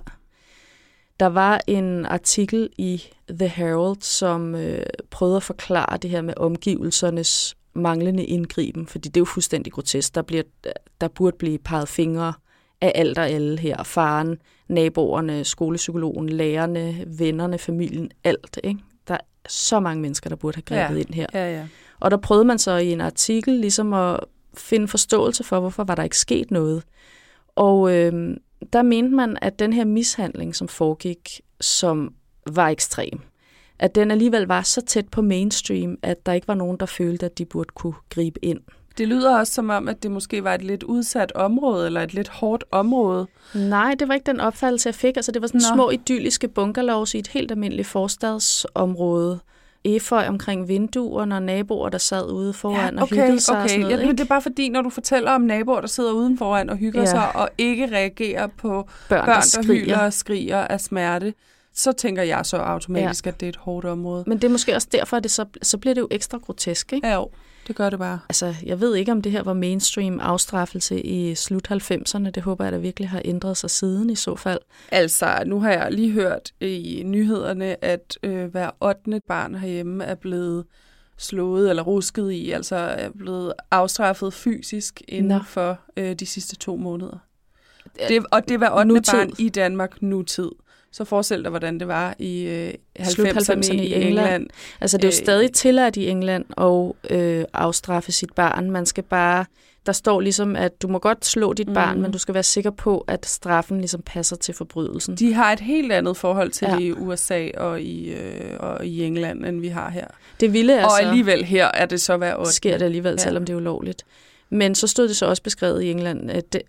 Der var en artikel i The Herald, som prøvede at forklare det her med omgivelsernes manglende indgriben, fordi det er jo fuldstændig grotesk. Der burde blive peget fingre af alt og alle her. Faren, naboerne, skolepsykologen, lærerne, vennerne, familien, alt. Ikke? Der er så mange mennesker, der burde have grebet ind her. Ja. Og der prøvede man så i en artikel ligesom at finde forståelse for, hvorfor var der ikke sket noget. Og der mente man, at den her mishandling, som foregik, som var ekstrem, at den alligevel var så tæt på mainstream, at der ikke var nogen, der følte, at de burde kunne gribe ind. Det lyder også som om, at det måske var et lidt udsat område, eller et lidt hårdt område. Nej, det var ikke den opfattelse, jeg fik. Altså, det var sådan små idylliske bungalows i et helt almindeligt forstadsområde, efeu omkring vinduerne og naboer, der sad ude foran og hyggede sig og sådan noget. Ja, men det er bare fordi, når du fortæller om naboer, der sidder uden foran og hygger sig, og ikke reagerer på børn der hyler og skriger af smerte, så tænker jeg så automatisk, at det er et hårdt område. Men det er måske også derfor, at det så bliver det jo ekstra grotesk, ikke? Ja, jo. Det gør det bare. Altså, jeg ved ikke, om det her var mainstream afstraffelse i slut 90'erne. Det håber jeg, der virkelig har ændret sig siden i så fald. Altså, nu har jeg lige hørt i nyhederne, at hver 8. barn herhjemme er blevet slået eller rusket i, altså er blevet afstraffet fysisk inden for de sidste 2 måneder. Det var 8. barn i Danmark nutid. Så forestil dig, hvordan det var i 90'erne i England. Altså, det er jo stadig tilladt i England at afstraffe sit barn. Man skal bare... Der står ligesom, at du må godt slå dit barn, men du skal være sikker på, at straffen ligesom passer til forbrydelsen. De har et helt andet forhold til det i USA og i England, end vi har her. Det ville altså... Og alligevel her er det så hver 8. Sker det alligevel, selvom det er ulovligt. Men så stod det så også beskrevet i England,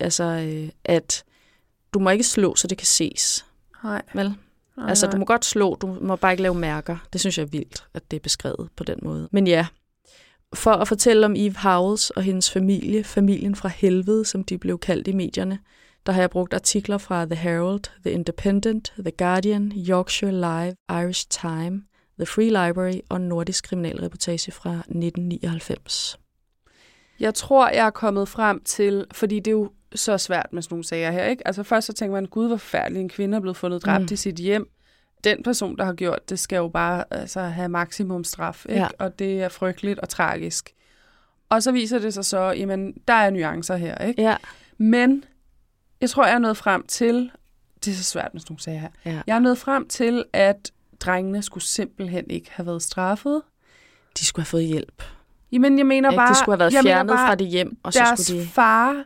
at du må ikke slå, så det kan ses. Nej. Vel? Altså, du må godt slå, du må bare ikke lave mærker. Det synes jeg er vildt, at det er beskrevet på den måde. Men ja, for at fortælle om Eve Howells og hendes familie, familien fra helvede, som de blev kaldt i medierne, der har jeg brugt artikler fra The Herald, The Independent, The Guardian, Yorkshire Live, Irish Time, The Free Library og en nordisk kriminalreportage fra 1999. Jeg tror, jeg er kommet frem til, fordi det er jo så svært med sådan nogle sager her, ikke? Altså først så tænker man, gud, hvor forfærdelig, en kvinde er blevet fundet dræbt i sit hjem. Den person, der har gjort det, skal jo bare have maksimum straf, ikke? Ja. Og det er frygteligt og tragisk. Og så viser det sig så, jamen, der er nuancer her, ikke? Ja. Men jeg tror, jeg er nået frem til, det er så svært med sådan nogle sager her, jeg er nået frem til, at drengene skulle simpelthen ikke have været straffet. De skulle have fået hjælp. Jamen, jeg mener bare... De skulle have været fjernet fra det hjem, og så skulle de... Deres far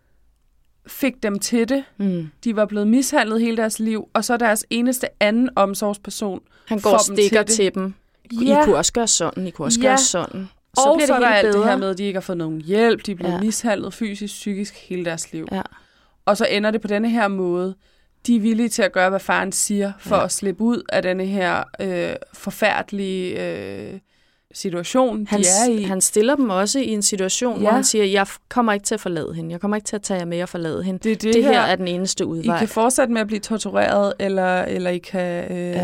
fik dem til det. De var blevet mishandlet hele deres liv, og så deres eneste anden omsorgsperson han går og stikker til dem. I kunne også gøre sådan, I kunne også gøre sådan. Så bliver det så alt det her med, at de ikke har fået nogen hjælp, de er blevet mishandlet fysisk, psykisk hele deres liv. Ja. Og så ender det på denne her måde. De er villige til at gøre, hvad faren siger, for at slippe ud af denne her forfærdelige situation, de er i. Han stiller dem også i en situation, hvor han siger, jeg kommer ikke til at forlade hende. Jeg kommer ikke til at tage jer med og forlade hende. Det her er den eneste udvej. I kan fortsætte med at blive tortureret, eller I kan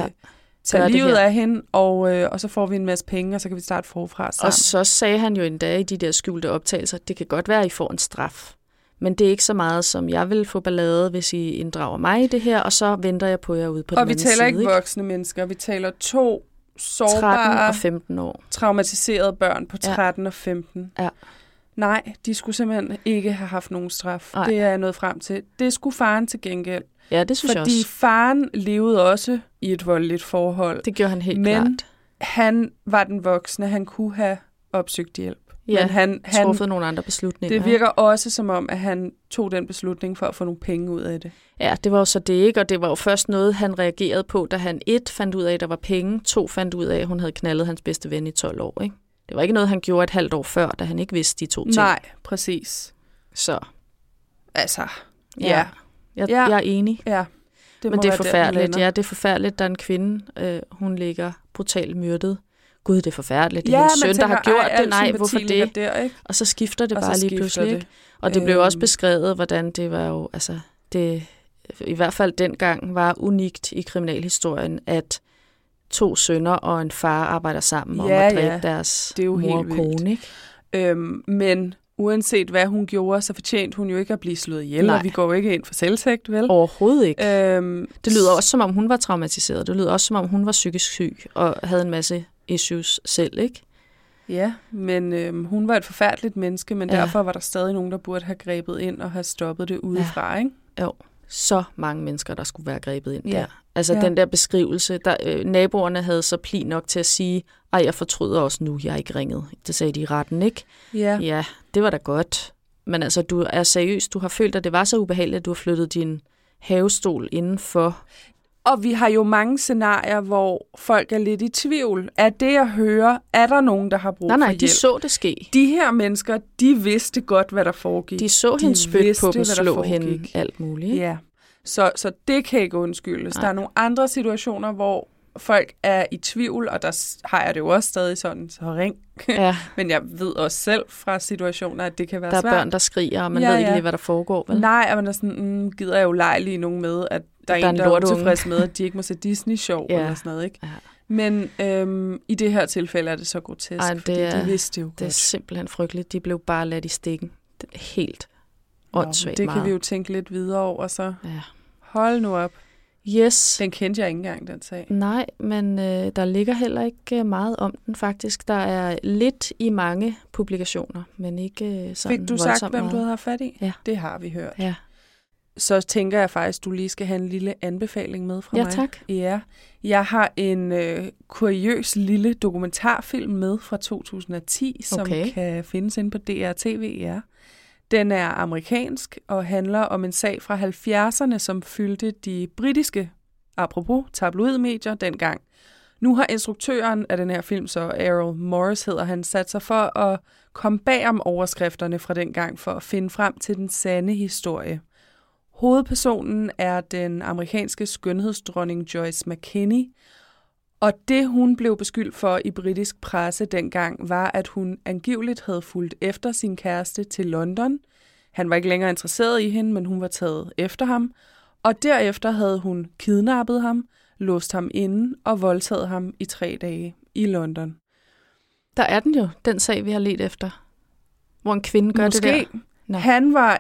tage livet af hende, og så får vi en masse penge, og så kan vi starte forfra sammen. Og så sagde han jo en dag i de der skjulte optagelser, det kan godt være, at I får en straf. Men det er ikke så meget, som jeg vil få ballade, hvis I inddrager mig i det her, og så venter jeg på jer ude på den anden side. Og vi taler ikke voksne mennesker, vi taler 2 sårbare, 13 og 15 år. Traumatiserede børn på 13 og 15. Ja. Nej, de skulle simpelthen ikke have haft nogen straf. Nej. Det er jeg nået frem til. Det skulle faren til gengæld. Ja, det synes jeg også. Fordi faren levede også i et voldeligt forhold. Det gjorde han helt klart. Men han var den voksne. Han kunne have opsøgt hjælp. Ja, men han truffede nogle andre beslutninger. Det virker også som om, at han tog den beslutning for at få nogle penge ud af det. Ja, det var jo så det ikke, og det var jo først noget, han reagerede på, da han 1 fandt ud af, at der var penge, 2 fandt ud af, at hun havde knaldet hans bedste ven i 12 år. Ikke? Det var ikke noget, han gjorde et halvt år før, da han ikke vidste de 2 ting. Nej, præcis. Så. Altså, Jeg er enig. Ja. Men det er forfærdeligt. Ja, det er forfærdeligt, der er en kvinde, hun ligger brutalt myrdet. Gud, det er forfærdeligt. Det er hendes søn, der har gjort det. Nej, hvorfor det? Der, ikke? Og så skifter det bare lige pludselig. Ikke? Og det blev også beskrevet, hvordan det var jo, altså, det i hvert fald dengang var unikt i kriminalhistorien, at 2 sønner og en far arbejder sammen om at dræbe deres mor og kone. Ikke? Men uanset hvad hun gjorde, så fortjente hun jo ikke at blive slået ihjel, og vi går jo ikke ind for selvtægt, vel? Overhovedet ikke. Det lyder også, som om hun var traumatiseret. Det lyder også, som om hun var psykisk syg og havde en masse issues selv, ikke? Ja, men hun var et forfærdeligt menneske, men derfor var der stadig nogen, der burde have grebet ind og have stoppet det udefra, ikke? Jo, så mange mennesker, der skulle være grebet ind der. Altså den der beskrivelse, naboerne havde så pli nok til at sige, jeg fortryder også nu, jeg er ikke ringet. Det sagde de i retten, ikke? Ja, det var da godt. Men altså, du er seriøs, du har følt, at det var så ubehageligt, at du har flyttet din havestol indenfor. Og vi har jo mange scenarier, hvor folk er lidt i tvivl. Er det, jeg hører, er der nogen, der har brug for hjælp? De så det ske. De her mennesker, de vidste godt, hvad der foregik. De så hende spytte på dem, slå hende, alt muligt. Ja, så det kan ikke undskyldes. Der er nogle andre situationer, hvor folk er i tvivl, og der har jeg det jo også stadig sådan, så ring. Ja. Men jeg ved også selv fra situationer, at det kan være svært. Der er børn, der skriger, og man ved ikke lige, hvad der foregår, vel? Nej, og man er sådan, gider jeg jo lege lige nogen med, at der er en, der er utilfreds med, at de ikke må se Disney-show eller sådan noget, ikke? Ja. Men i det her tilfælde er det så grotesk, fordi de vidste jo godt. Det er simpelthen frygteligt. De blev bare ladt i stikken. Det er helt åndssvagt meget. Det kan vi jo tænke lidt videre over, så hold nu op. Yes. Den kendte jeg ikke engang, den sag. Nej, men der ligger heller ikke meget om den faktisk. Der er lidt i mange publikationer, men ikke sådan Fik du sagt, hvem du havde haft fat i? Ja. Det har vi hørt. Ja. Så tænker jeg faktisk, du lige skal have en lille anbefaling med fra mig. Ja, tak. Ja, jeg har en kuriøs lille dokumentarfilm med fra 2010, som kan findes inde på DR-TV. Ja. Den er amerikansk og handler om en sag fra 70'erne, som fyldte de britiske, apropos tabloidmedier, dengang. Nu har instruktøren af den her film, så Errol Morris hedder han, sat sig for at komme bag om overskrifterne fra dengang for at finde frem til den sande historie. Hovedpersonen er den amerikanske skønhedsdronning Joyce McKinney, og det hun blev beskyldt for i britisk presse dengang, var, at hun angiveligt havde fulgt efter sin kæreste til London. Han var ikke længere interesseret i hende, men hun var taget efter ham, og derefter havde hun kidnappet ham, låst ham inde og voldtaget ham i 3 dage i London. Der er den jo, den sag, vi har let efter, hvor en kvinde gør det der. No. Han var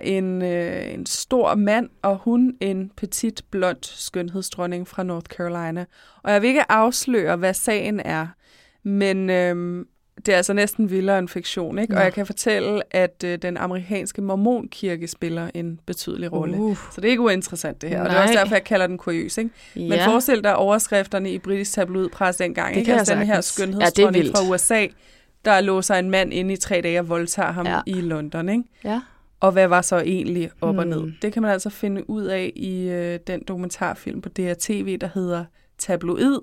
en stor mand, og hun en petit, blond skønhedsdronning fra North Carolina. Og jeg vil ikke afsløre, hvad sagen er, men det er altså næsten vildere end fiktion, ikke? Ja. Og jeg kan fortælle, at den amerikanske mormonkirke spiller en betydelig rolle. Så det er ikke uinteressant, det her. Og det er også derfor, jeg kalder den kuriøs, ikke? Ja. Men forestil dig overskrifterne i britisk tabloidpres dengang, ikke? Altså den her skønhedsdronning fra USA, der låser en mand inde i 3 dage og voldtager ham i London, ikke? Ja. Og hvad var så egentlig op og ned? Det kan man altså finde ud af i den dokumentarfilm på DR-TV, der hedder Tabloid,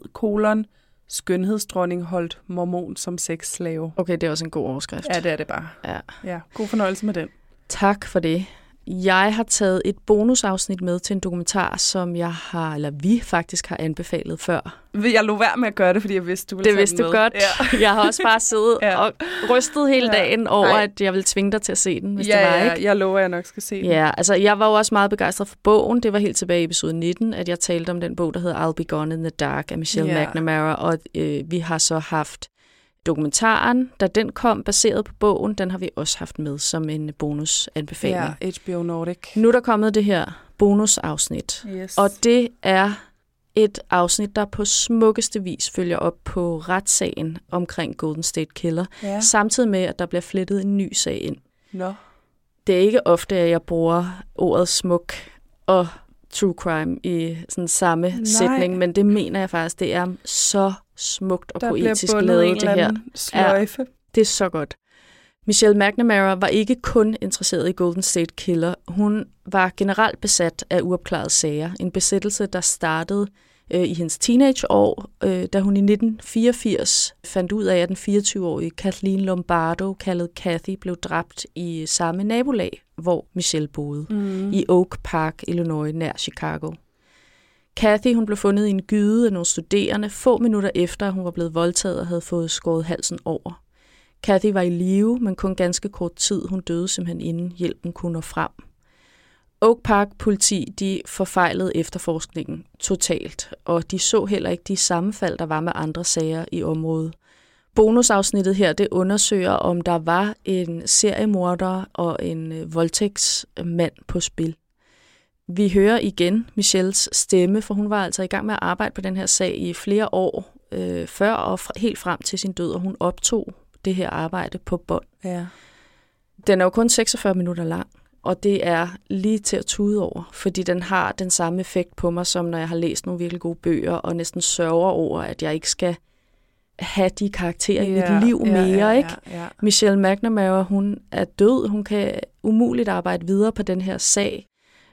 skønhedsdronning holdt mormon som sexslave. Okay, det er også en god overskrift. Ja, det er det bare. Ja. God fornøjelse med den. Tak for det. Jeg har taget et bonusafsnit med til en dokumentar, som vi faktisk har anbefalet før. Jeg lod være med at gøre det, fordi jeg vidste, du ville tage den med. Det vidste du godt. Ja. Jeg har også bare siddet og rystet hele dagen over, at jeg ville tvinge dig til at se den, hvis det var, ikke? Jeg lover, at jeg nok skal se den. Ja, altså jeg var jo også meget begejstret for bogen. Det var helt tilbage i episode 19, at jeg talte om den bog, der hedder I'll Be Gone in the Dark af Michelle McNamara, og vi har så haft dokumentaren, da den kom baseret på bogen, den har vi også haft med som en bonusanbefaling. Ja, HBO Nordic. Nu er der kommet det her bonusafsnit, og det er et afsnit, der på smukkeste vis følger op på retssagen omkring Golden State Killer, samtidig med, at der bliver flettet en ny sag ind. Det er ikke ofte, at jeg bruger ordet smuk og true crime i sådan samme sætning, men det mener jeg faktisk, det er så smukt og poetisk lavet, det her. Sløjfe. Det er så godt. Michelle McNamara var ikke kun interesseret i Golden State Killer. Hun var generelt besat af uopklarede sager. En besættelse, der startede i hendes teenageår, da hun i 1984 fandt ud af, at den 24-årige Kathleen Lombardo, kaldet Kathy, blev dræbt i samme nabolag, hvor Michelle boede, i Oak Park, Illinois, nær Chicago. Kathy, hun blev fundet i en gyde af nogle studerende få minutter efter, at hun var blevet voldtaget og havde fået skåret halsen over. Kathy var i live, men kun ganske kort tid. Hun døde simpelthen inden hjælpen kunne nå frem. Oak Park politi, de forfejlede efterforskningen totalt, og de så heller ikke de sammenfald, der var med andre sager i området. Bonusafsnittet her, det undersøger, om der var en seriemorder og en voldtægtsmand på spil. Vi hører igen Michelles stemme, for hun var altså i gang med at arbejde på den her sag i flere år før og helt frem til sin død, og hun optog det her arbejde på bånd. Ja. Den er jo kun 46 minutter lang, og det er lige til at tude over, fordi den har den samme effekt på mig, som når jeg har læst nogle virkelig gode bøger, og næsten sørger over, at jeg ikke skal have de karakterer i mit liv mere, ikke? Ja. Michelle McNamara, hun er død, hun kan umuligt arbejde videre på den her sag.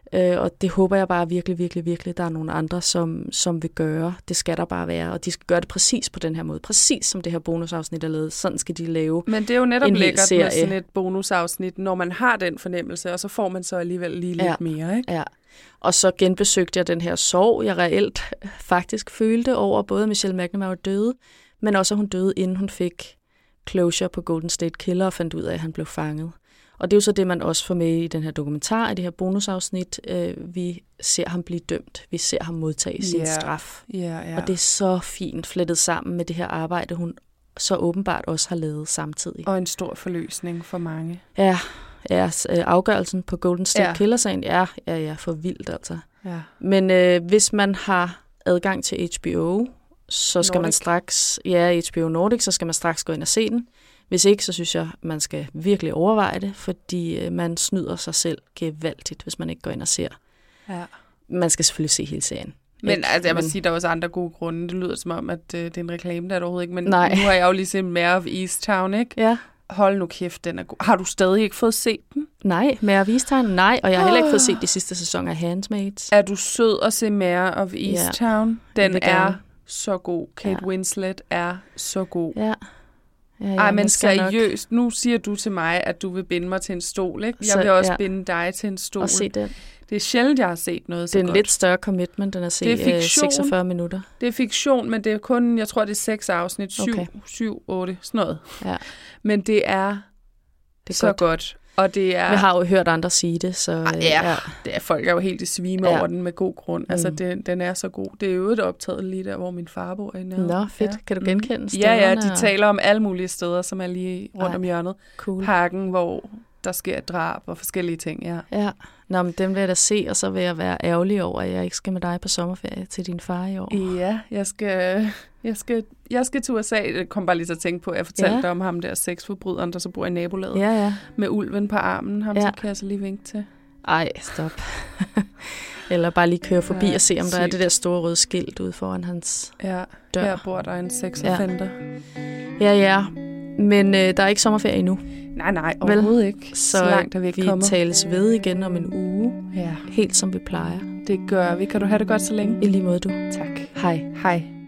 Og det håber jeg bare virkelig, der er nogle andre, som vil gøre. Det skal der bare være, og de skal gøre det præcis på den her måde. Præcis som det her bonusafsnit er lavet. Sådan skal de lave. Men det er jo netop lækkert med sådan et bonusafsnit, når man har den fornemmelse, og så får man så alligevel lige lidt mere, ikke? Ja. Og så genbesøgte jeg den her sorg, jeg reelt faktisk følte over både Michelle McNamara døde, men også at hun døde, inden hun fik closure på Golden State Killer og fandt ud af, at han blev fanget. Og det er jo så det, man også får med i den her dokumentar, i det her bonusafsnit. Vi ser ham blive dømt. Vi ser ham modtage sin straf. Og det er så fint flettet sammen med det her arbejde, hun så åbenbart også har lavet samtidig. Og en stor forløsning for mange. Ja, afgørelsen på Golden State Killer-sagen er for vildt, altså. Ja. Men hvis man har adgang til HBO, så skal man straks... Ja, HBO Nordic, så skal man straks gå ind og se den. Hvis ikke, så synes jeg, man skal virkelig overveje det, fordi man snyder sig selv gevaldigt, hvis man ikke går ind og ser. Ja. Man skal selvfølgelig se hele serien. Men altså, jeg vil sige, der er også andre gode grunde. Det lyder som om, at det er en reklame, der er overhovedet ikke. Men nu har jeg jo lige set Mare of Easttown, ikke? Ja. Hold nu kæft, den er god. Har du stadig ikke fået set den? Nej, Mare of Easttown, nej. Og jeg har heller ikke fået set de sidste sæson af Handmaids. Er du sød at se Mare of Easttown? Ja. Den er så god. Kate Winslet er så god. Ja. Ej, men seriøst, nu siger du til mig, at du vil binde mig til en stol, ikke? Jeg vil også binde dig til en stol. Og se den. Det er sjældent, jeg har set noget så godt. Det er en lidt større commitment, end at se 46 minutter. Det er fiktion, men det er kun, jeg tror, det er 6 afsnit, 7, 8, sådan noget. Ja. Men det er så godt. Og det er... Vi har jo hørt andre sige det, så... Det er, folk er jo helt i svime over den med god grund. Altså, den er så god. Det er jo et optaget lige der, hvor min far bor inde. Nå, fedt. Kan du genkende stederne? Ja, de taler om alle mulige steder, som er lige rundt om hjørnet. Cool. Parken, hvor der sker et drab og forskellige ting, ja. Nå, men dem vil jeg da se, og så vil jeg være ærgerlig over, at jeg ikke skal med dig på sommerferie til din far i år. Ja, jeg skal til USA. Jeg kom bare lige til at tænke på, at jeg fortalte dig om ham der sexforbryderen, der så bor i nabolaget. Med ulven på armen. Ham så kan jeg så lige vinke til. Ej, stop. Eller bare lige køre forbi og se, om der er det der store røde skilt ude foran hans dør. Her bor der en sexoffender. Ja. Men der er ikke sommerferie endnu. Nej, overhovedet ikke. Så langt er vi ikke kommet. Vi tales ved igen om en uge. Ja. Helt som vi plejer. Det gør vi. Kan du have det godt så længe? I lige måde, du. Tak. Hej. Hej.